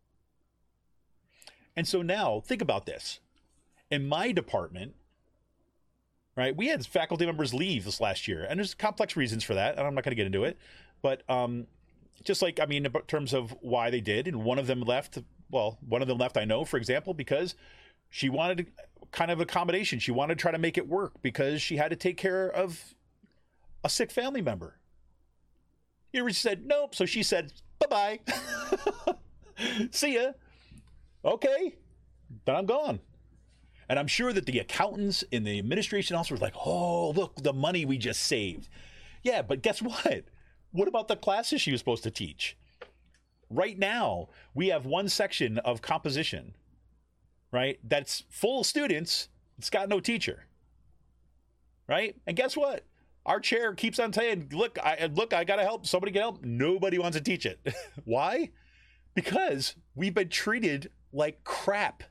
And so now, think about this. In my department, right, we had faculty members leave this last year, and there's complex reasons for that, and I'm not going to get into it. But um, just like, I mean, in terms of why they did, and one of them left, well, one of them left, I know, for example, because she wanted kind of accommodation. She wanted to try to make it work because she had to take care of a sick family member. University said, nope. So she said, bye-bye. See ya. Okay. Then I'm gone. And I'm sure that the accountants in the administration also were like, oh, look, the money we just saved. Yeah, but guess what? What about the classes she was supposed to teach? Right now, we have one section of composition, right, that's full of students. It's got no teacher, right? And guess what? Our chair keeps on saying, look, I, look, I got to help. Somebody can help. Nobody wants to teach it. Why? Because we've been treated like crap.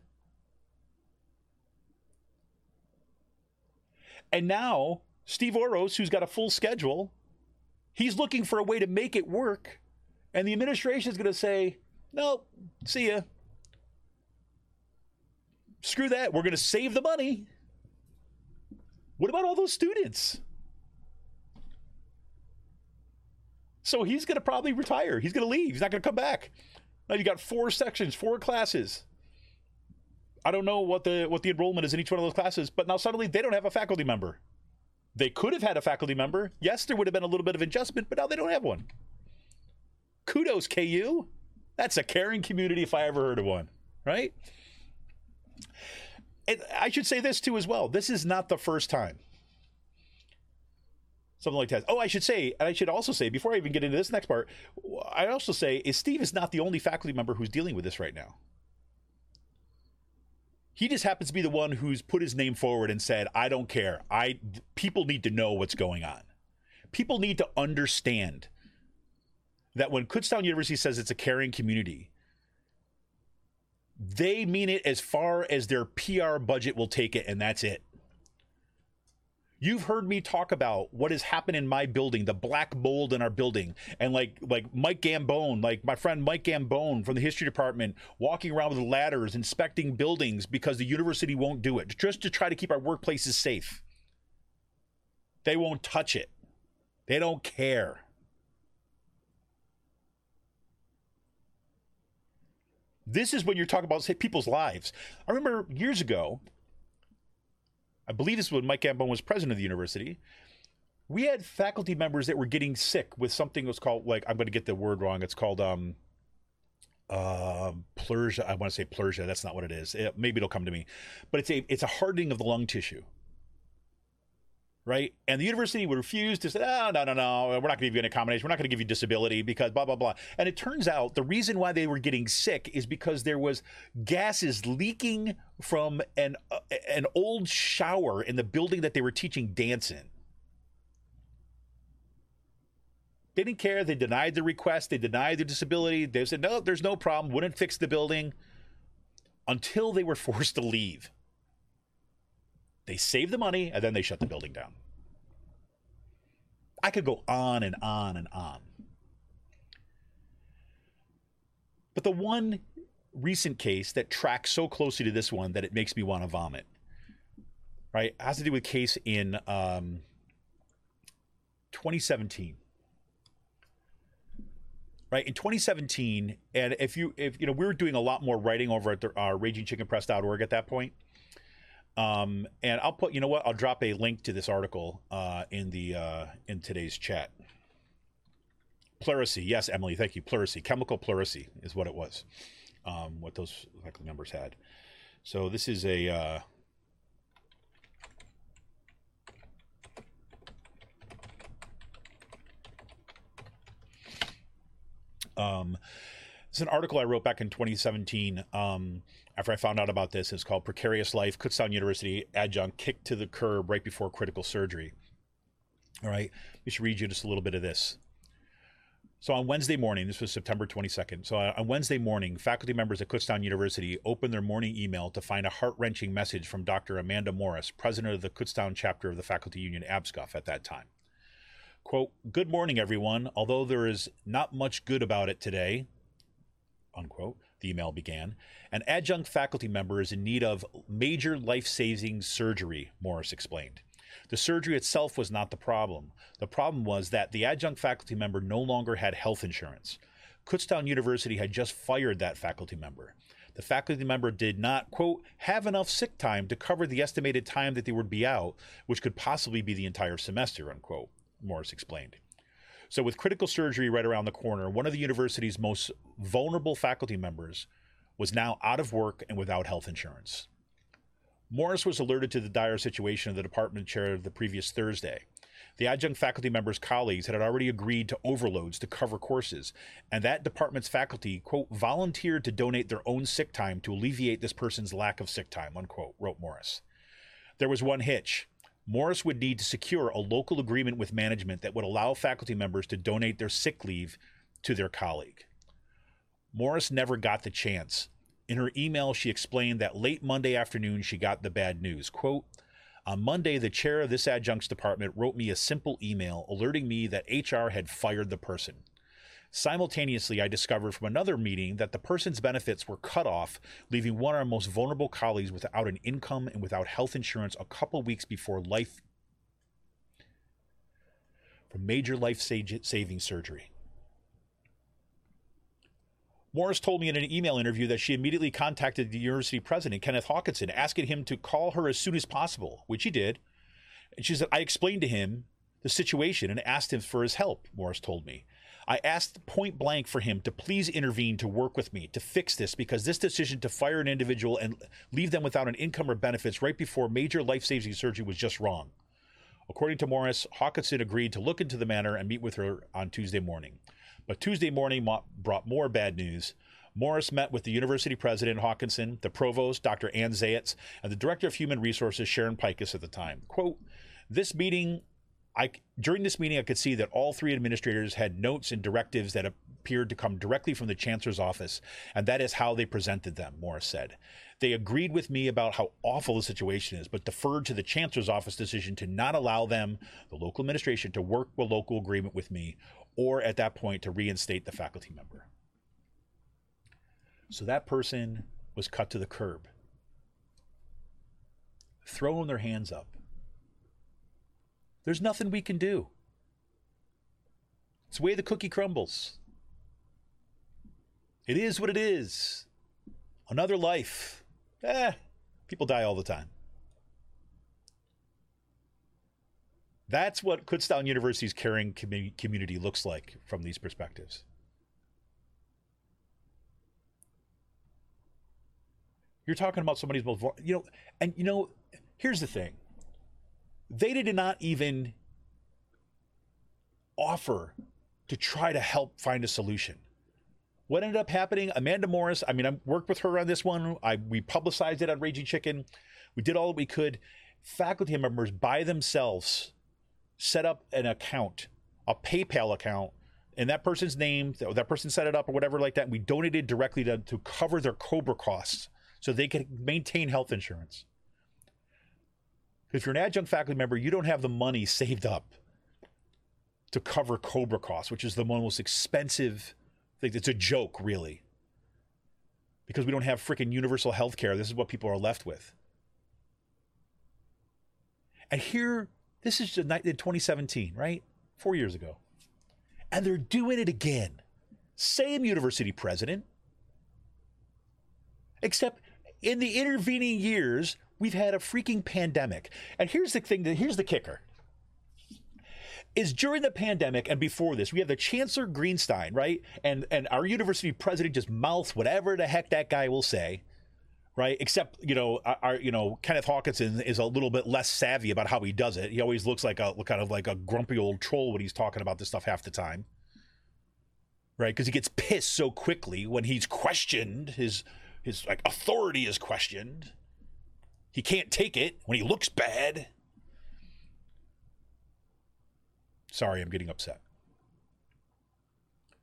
And now, Steve Oros, who's got a full schedule, he's looking for a way to make it work. And the administration is going to say, nope, see ya. Screw that. We're going to save the money. What about all those students? So he's going to probably retire. He's going to leave. He's not going to come back. Now you got four sections, four classes. I don't know what the what the enrollment is in each one of those classes, but now suddenly they don't have a faculty member. They could have had a faculty member. Yes, there would have been a little bit of adjustment, but now they don't have one. Kudos, K U. That's a caring community if I ever heard of one, right? And I should say this too as well. This is not the first time something like that. Oh, I should say, and I should also say, before I even get into this next part, I also say is Steve is not the only faculty member who's dealing with this right now. He just happens to be the one who's put his name forward and said, I don't care. I people need to know what's going on. People need to understand that when Kutztown University says it's a caring community, they mean it as far as their P R budget will take it, and that's it. You've heard me talk about what has happened in my building, the black mold in our building, and like like Mike Gambone, like my friend Mike Gambone from the history department, walking around with ladders, inspecting buildings because the university won't do it, just to try to keep our workplaces safe. They won't touch it. They don't care. This is when you're talking about say, people's lives. I remember years ago, I believe this was when Mike Gambone was president of the university, we had faculty members that were getting sick with something that was called, like, I'm going to get the word wrong. It's called um, uh, pleuria. I want to say pleuria. That's not what it is. It, maybe it'll come to me. But it's a it's a hardening of the lung tissue. Right? And the university would refuse to say, oh, no, no, no, we're not going to give you an accommodation. We're not going to give you disability because blah, blah, blah. And it turns out the reason why they were getting sick is because there was gases leaking from an, uh, an old shower in the building that they were teaching dance in. They didn't care. They denied the request. They denied the disability. They said, no, there's no problem. Wouldn't fix the building until they were forced to leave. They saved the money, and then they shut the building down. I could go on and on and on. But the one recent case that tracks so closely to this one that it makes me want to vomit, right, has to do with a case in um, twenty seventeen. Right, in twenty seventeen, and if you, if you know, we were doing a lot more writing over at the, uh, raging chicken press dot org at that point. Um, and I'll put, you know what, I'll drop a link to this article uh, in the uh, in today's chat. Pleurisy, yes, Emily, thank you. Pleurisy, chemical pleurisy is what it was, um, what those faculty members had. So this is a uh, um, it's an article I wrote back in twenty seventeen. Um, After I found out about this, it's called Precarious Life, Kutztown University Adjunct Kicked to the Curb Right Before Critical Surgery. All right, we should read you just a little bit of this. So on Wednesday morning, this was September twenty-second. So on Wednesday morning, faculty members at Kutztown University opened their morning email to find a heart-wrenching message from Doctor Amanda Morris, president of the Kutztown chapter of the faculty union ABSCUF at that time. Quote, "Good morning, everyone. Although there is not much good about it today," unquote, the email began, "an adjunct faculty member is in need of major life-saving surgery," Morris explained. The surgery itself was not the problem. The problem was that the adjunct faculty member no longer had health insurance. Kutztown University had just fired that faculty member. The faculty member did not, quote, "have enough sick time to cover the estimated time that they would be out, which could possibly be the entire semester," unquote, Morris explained. So with critical surgery right around the corner, one of the university's most vulnerable faculty members was now out of work and without health insurance. Morris was alerted to the dire situation of the department chair the previous Thursday. The adjunct faculty member's colleagues had already agreed to overloads to cover courses, and that department's faculty, quote, "volunteered to donate their own sick time to alleviate this person's lack of sick time," unquote, wrote Morris. There was one hitch. Morris would need to secure a local agreement with management that would allow faculty members to donate their sick leave to their colleague. Morris never got the chance. In her email, she explained that late Monday afternoon, she got the bad news. Quote, "On Monday, the chair of this adjuncts department wrote me a simple email alerting me that H R had fired the person. Simultaneously, I discovered from another meeting that the person's benefits were cut off, leaving one of our most vulnerable colleagues without an income and without health insurance a couple weeks before life from major life-saving surgery." Morris told me in an email interview that she immediately contacted the university president, Kenneth Hawkinson, asking him to call her as soon as possible, which he did. And she said, "I explained to him the situation and asked him for his help," Morris told me. "I asked point blank for him to please intervene to work with me, to fix this, because this decision to fire an individual and leave them without an income or benefits right before major life-saving surgery was just wrong." According to Morris, Hawkinson agreed to look into the matter and meet with her on Tuesday morning. But Tuesday morning brought more bad news. Morris met with the university president, Hawkinson, the provost, Doctor Ann Zayatz, and the director of human resources, Sharon Pikus, at the time. Quote, "This meeting, I, during this meeting, I could see that all three administrators had notes and directives that appeared to come directly from the chancellor's office, and that is how they presented them," Morris said. "They agreed with me about how awful the situation is, but deferred to the chancellor's office decision to not allow them, the local administration, to work a local agreement with me, or at that point to reinstate the faculty member." So that person was cut to the curb, throwing their hands up. There's nothing we can do. It's the way the cookie crumbles. It is what it is. Another life. Eh, people die all the time. That's what Kutztown University's caring com- community looks like from these perspectives. You're talking about somebody's most, you know, and you know, here's the thing. They did not even offer to try to help find a solution. What ended up happening? Amanda Morris, I mean, I worked with her on this one. I we publicized it on Raging Chicken. We did all that we could. Faculty members by themselves set up an account, a PayPal account, in that person's name. That person set it up or whatever like that. And we donated directly to, to cover their COBRA costs so they could maintain health insurance. If you're an adjunct faculty member, you don't have the money saved up to cover COBRA costs, which is the most expensive thing. It's a joke, really. Because we don't have freaking universal health care. This is what people are left with. And here, this is in twenty seventeen, right? Four years ago. And they're doing it again. Same university president. Except in the intervening years, we've had a freaking pandemic. And here's the thing, here's the kicker. Is during the pandemic and before this, we have the Chancellor Greenstein, right? And and our university president just mouths whatever the heck that guy will say, right? Except, you know, our, you know, Kenneth Hawkinson is a little bit less savvy about how he does it. He always looks like a kind of like a grumpy old troll when he's talking about this stuff half the time, right? Because he gets pissed so quickly when he's questioned, his his like authority is questioned. He can't take it when he looks bad. Sorry, I'm getting upset.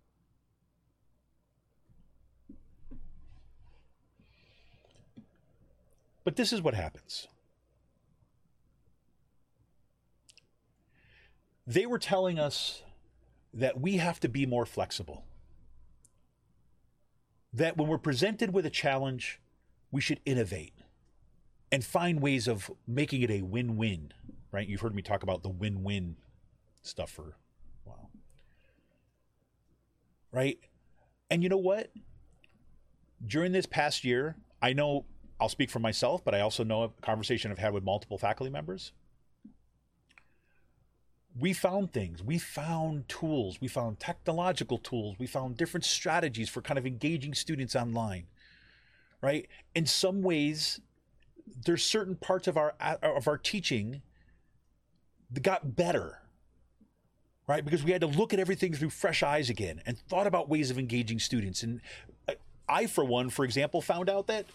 But this is what happens. They were telling us that we have to be more flexible. That when we're presented with a challenge, we should innovate and find ways of making it a win-win, right? You've heard me talk about the win-win stuff for a while, right? And you know what? During this past year, I know I'll speak for myself, but I also know a conversation I've had with multiple faculty members. We found things, we found tools, we found technological tools, we found different strategies for kind of engaging students online, right? In some ways, there's certain parts of our of our teaching that got better, right? Because we had to look at everything through fresh eyes again and thought about ways of engaging students. And I, for one, for example, found out that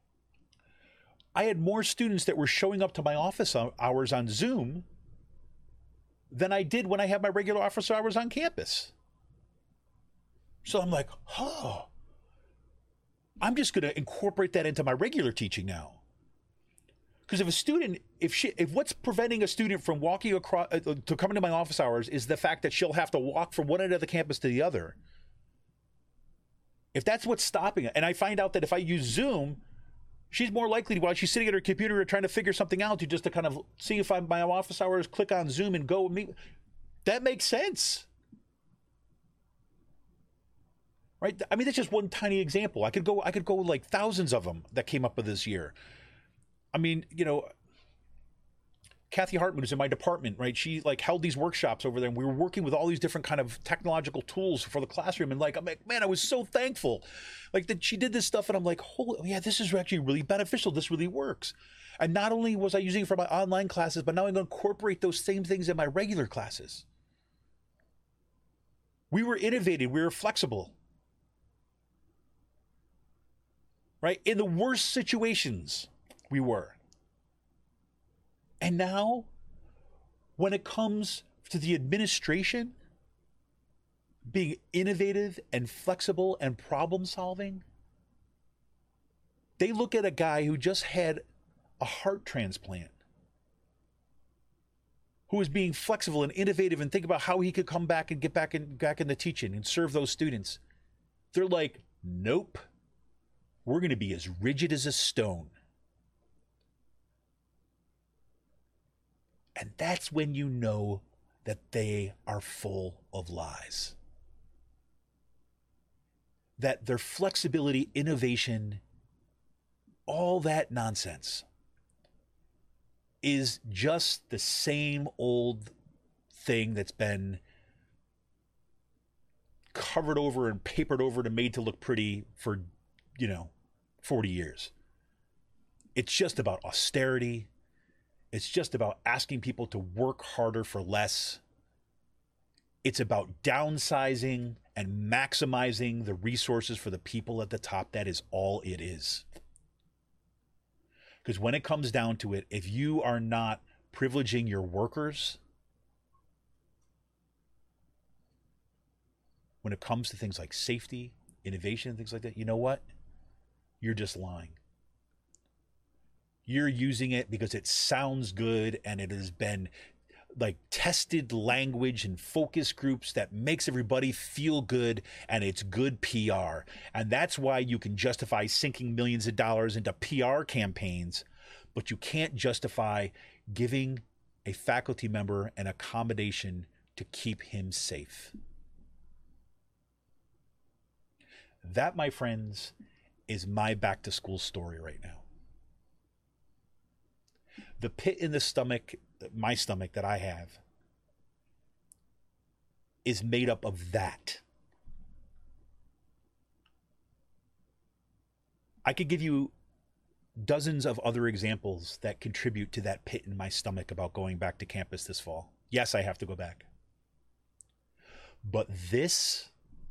I had more students that were showing up to my office hours on Zoom than I did when I had my regular office hours on campus. So I'm like, oh, I'm just going to incorporate that into my regular teaching now. Because if a student, if she, if what's preventing a student from walking across uh, to coming to my office hours is the fact that she'll have to walk from one end of the campus to the other, if that's what's stopping it, and I find out that if I use Zoom, she's more likely to, while she's sitting at her computer trying to figure something out, to just to kind of see if I'm my office hours, click on Zoom and go meet. That makes sense. Right? I mean, that's just one tiny example. I could go, I could go like thousands of them that came up with this year. I mean, you know, Kathy Hartman was in my department, right? She like held these workshops over there, and we were working with all these different kind of technological tools for the classroom. And like, I'm like, man, I was so thankful, like that she did this stuff, and I'm like, holy, yeah, this is actually really beneficial. This really works. And not only was I using it for my online classes, but now I'm going to incorporate those same things in my regular classes. We were innovative. We were flexible, right? In the worst situations, we were. And now, when it comes to the administration being innovative and flexible and problem solving, they look at a guy who just had a heart transplant, who is being flexible and innovative and think about how he could come back and get back in, back into teaching and serve those students. They're like, nope, we're going to be as rigid as a stone. And that's when you know that they are full of lies. That their flexibility, innovation, all that nonsense is just the same old thing that's been covered over and papered over and made to look pretty for, you know, forty years. It's just about austerity. It's just about asking people to work harder for less. It's about downsizing and maximizing the resources for the people at the top. That is all it is. Because when it comes down to it, if you are not privileging your workers, when it comes to things like safety, innovation, and things like that, you know what? You're just lying. You're using it because it sounds good and it has been like tested language and focus groups that makes everybody feel good, and it's good P R. And that's why you can justify sinking millions of dollars into P R campaigns, but you can't justify giving a faculty member an accommodation to keep him safe. That, my friends, is my back to school story right now. The pit in the stomach, my stomach that I have, is made up of that. I could give you dozens of other examples that contribute to that pit in my stomach about going back to campus this fall. Yes, I have to go back. But this,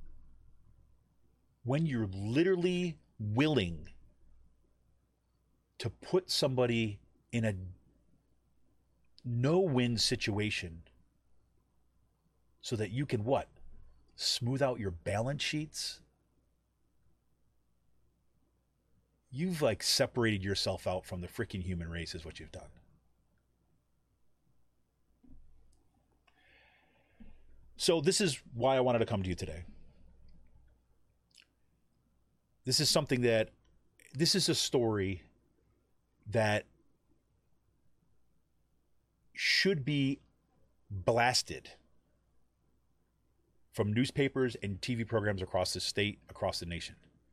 when you're literally willing to put somebody in a no-win situation so that you can what? Smooth out your balance sheets? you've like separated yourself out from the freaking human race is what you've done. So this is why I wanted to come to you today. This is something that, this is a story that should be blasted from newspapers and T V programs across the state, across the nation.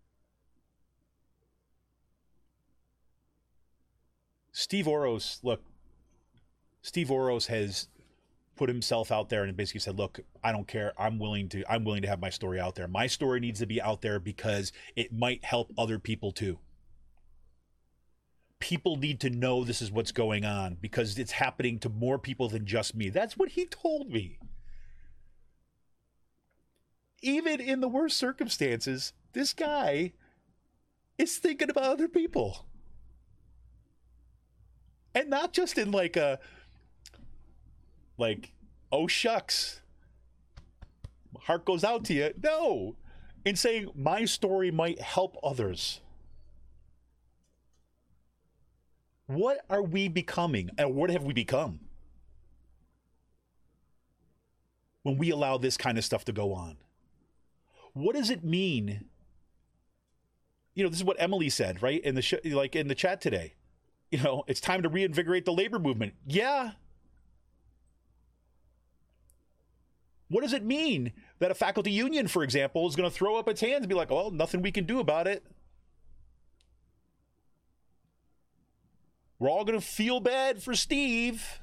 Steve Oros, look, Steve Oros has put himself out there and basically said, look, I don't care. I'm willing to, I'm willing to have my story out there. My story needs to be out there because it might help other people too. People need to know this is what's going on because it's happening to more people than just me. That's what he told me. Even in the worst circumstances, this guy is thinking about other people. And not just in like a, like, oh shucks, heart goes out to you. No, in saying my story might help others. What are we becoming? And what have we become when we allow this kind of stuff to go on? What does it mean? You know, this is what Emily said, right? In the sh- like in the chat today. You know, it's time to reinvigorate the labor movement. Yeah. What does it mean that a faculty union, for example, is going to throw up its hands and be like, well, nothing we can do about it? We're all going to feel bad for Steve.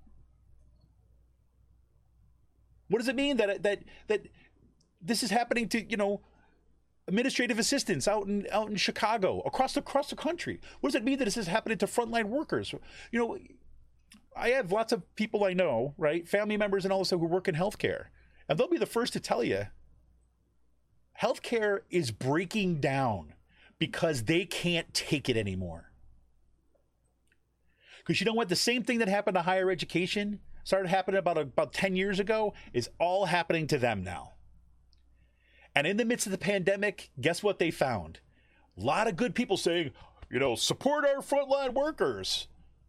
What does it mean that that that this is happening to, you know, administrative assistants out in out in Chicago, across the across the country? What does it mean that this is happening to frontline workers? You know, I have lots of people I know, right, family members and also who work in healthcare, and they'll be the first to tell you, healthcare is breaking down because they can't take it anymore. Because you know what? The same thing that happened to higher education, started happening about about ten years ago, is all happening to them now. And in the midst of the pandemic, guess what they found? A lot of good people saying, you know, support our frontline workers.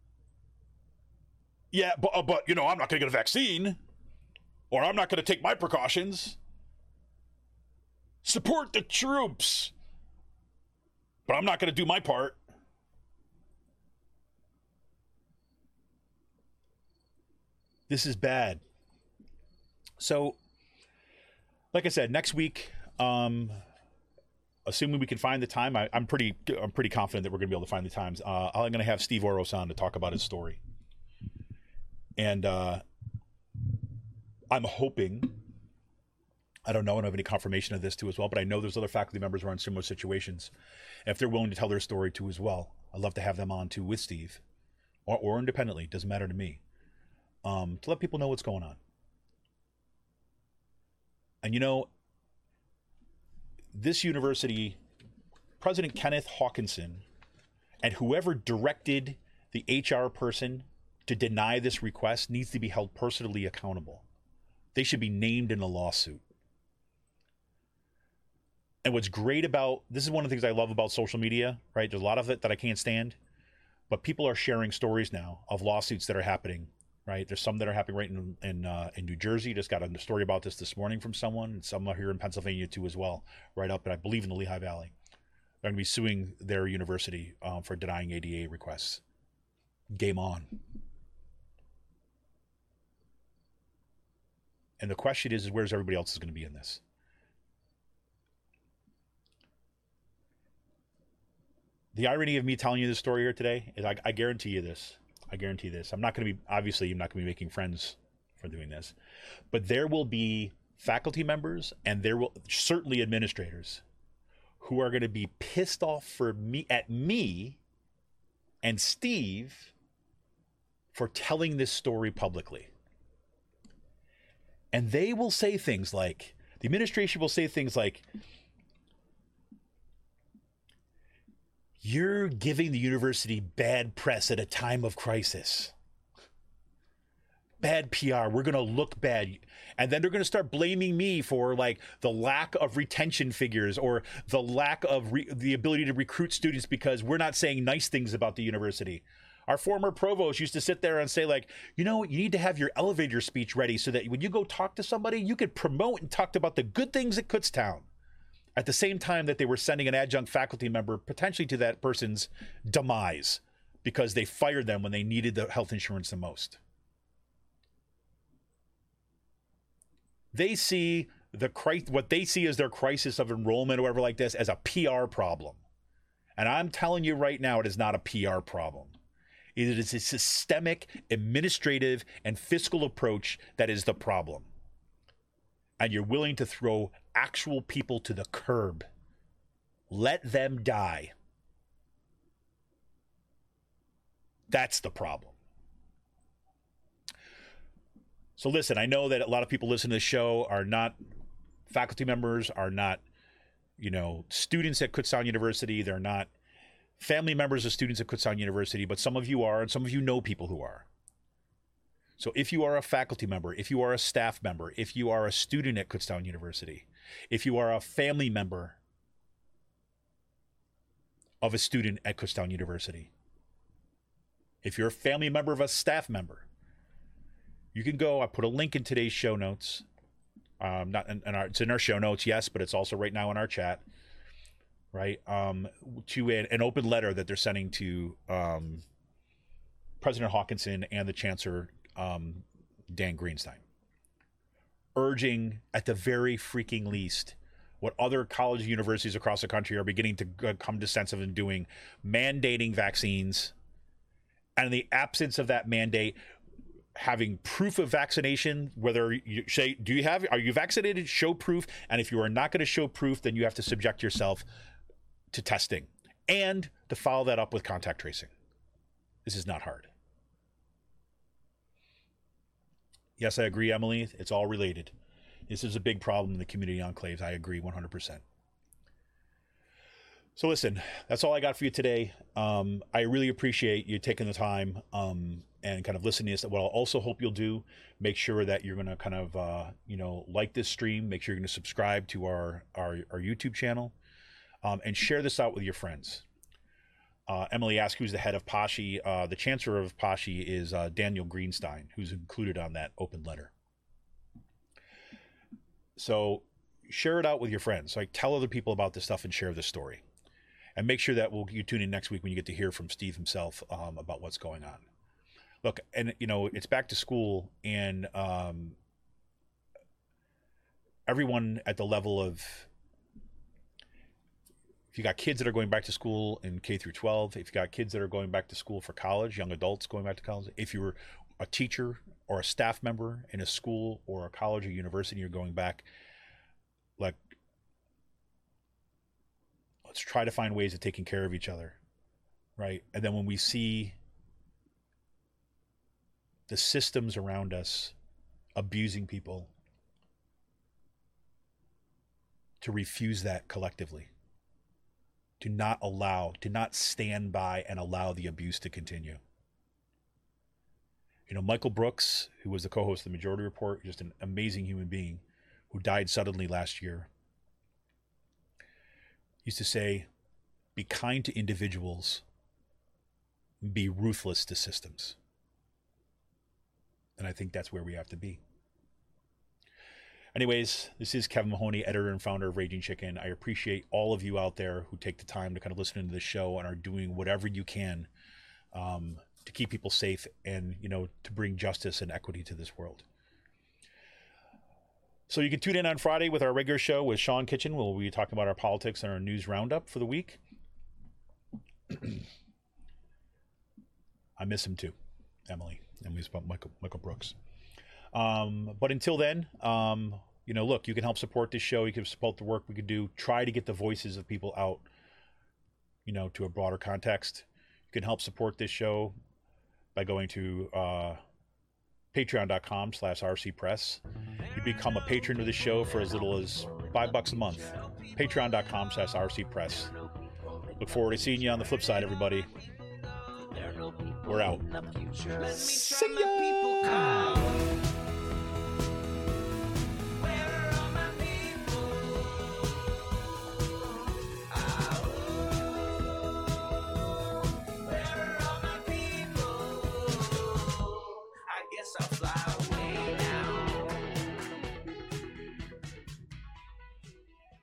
Yeah, but, uh, but you know, I'm not going to get a vaccine, or I'm not going to take my precautions. Support the troops, but I'm not going to do my part. This is bad. So, like I said, next week, um, assuming we can find the time, I, I'm pretty, I'm pretty confident that we're going to be able to find the times. Uh, I'm going to have Steve Oros on to talk about his story, and uh, I'm hoping. I don't know. I don't have any confirmation of this too as well, but I know there's other faculty members who are in similar situations, and if they're willing to tell their story too as well, I'd love to have them on too with Steve, or, or independently. Doesn't matter to me. Um, to let people know what's going on. And you know, this university, President Kenneth Hawkinson, and whoever directed the H R person to deny this request needs to be held personally accountable. They should be named in a lawsuit. And what's great about, this is one of the things I love about social media, right? There's a lot of it that I can't stand, but people are sharing stories now of lawsuits that are happening. Right, there's some that are happening right in in, uh, in New Jersey. Just got a story about this this morning from someone, and some are here in Pennsylvania too as well. Right up, and I believe in the Lehigh Valley, they're going to be suing their university um, for denying A D A requests. Game on. And the question is, is where's everybody else is going to be in this? The irony of me telling you this story here today is, I, I guarantee you this. I guarantee this. I'm not going to be, obviously, I'm not going to be making friends for doing this, but there will be faculty members and there will certainly administrators who are going to be pissed off for me at me and Steve for telling this story publicly. And they will say things like, the administration will say things like, you're giving the university bad press at a time of crisis. Bad P R. We're going to look bad. And then they're going to start blaming me for like the lack of retention figures or the lack of re- the ability to recruit students because we're not saying nice things about the university. Our former provost used to sit there and say like, you know, you need to have your elevator speech ready so that when you go talk to somebody, you could promote and talk about the good things at Kutztown. At the same time that they were sending an adjunct faculty member potentially to that person's demise because they fired them when they needed the health insurance the most. They see the what they see as their crisis of enrollment or whatever like this as a P R problem. And I'm telling you right now, it is not a P R problem. It is a systemic, administrative, and fiscal approach that is the problem. And you're willing to throw actual people to the curb. Let them die. That's the problem. So listen, I know that a lot of people listening to the show are not faculty members, are not, you know, students at Kutztown University. They're not family members of students at Kutztown University, but some of you are, and some of you know people who are. So if you are a faculty member, if you are a staff member, if you are a student at Kutztown University, if you are a family member of a student at Kutztown University, if you're a family member of a staff member, you can go, I put a link in today's show notes. Um, not in, in our, it's in our show notes, yes, but it's also right now in our chat, right? Um, to an, an open letter that they're sending to um, President Hawkinson and the Chancellor, um, Dan Greenstein, urging at the very freaking least what other college and universities across the country are beginning to uh, come to sense of and doing, mandating vaccines. And in the absence of that mandate, having proof of vaccination, whether you say, do you have, are you vaccinated? Show proof. And if you are not going to show proof, then you have to subject yourself to testing and to follow that up with contact tracing. This is not hard. Yes, I agree, Emily. It's all related. This is a big problem in the community enclaves. I agree one hundred percent. So listen, that's all I got for you today. Um, I really appreciate you taking the time um, and kind of listening to this. What I'll also hope you'll do, make sure that you're going to kind of, uh, you know, like this stream, make sure you're going to subscribe to our, our, our YouTube channel um, and share this out with your friends. Uh, Emily asked who's the head of P A S H I. Uh, the chancellor of P A S H I is uh, Daniel Greenstein, who's included on that open letter. So share it out with your friends. Like, tell other people about this stuff and share this story. And make sure that we'll you tune in next week when you get to hear from Steve himself um, about what's going on. Look, and you know, it's back to school, and um, everyone at the level of, if you got kids that are going back to school in K through twelve, if you got kids that are going back to school for college, young adults going back to college, if you're a teacher or a staff member in a school or a college or university, you're going back, like, let's try to find ways of taking care of each other, right? And then when we see the systems around us abusing people, to refuse that collectively, to not allow, to not stand by and allow the abuse to continue. You know, Michael Brooks, who was the co-host of the Majority Report, just an amazing human being who died suddenly last year, used to say, be kind to individuals, be ruthless to systems. And I think that's where we have to be. Anyways, this is Kevin Mahoney, editor and founder of Raging Chicken. I appreciate all of you out there who take the time to kind of listen to the show and are doing whatever you can um, to keep people safe and, you know, to bring justice and equity to this world. So you can tune in on Friday with our regular show with Sean Kitchen. We'll be talking about our politics and our news roundup for the week. I miss him too, Emily. Emily's about Michael, Michael Brooks. Um, but until then, um, you know, look, you can help support this show. You can support the work we could do. Try to get the voices of people out, you know, to a broader context. You can help support this show by going to uh, patreon.com slash RC Press. You become a patron of the show for as little as five bucks a month. Patreon.com slash RC Press. Look forward to seeing you on the flip side, everybody. We're out. In the future. See ya! come.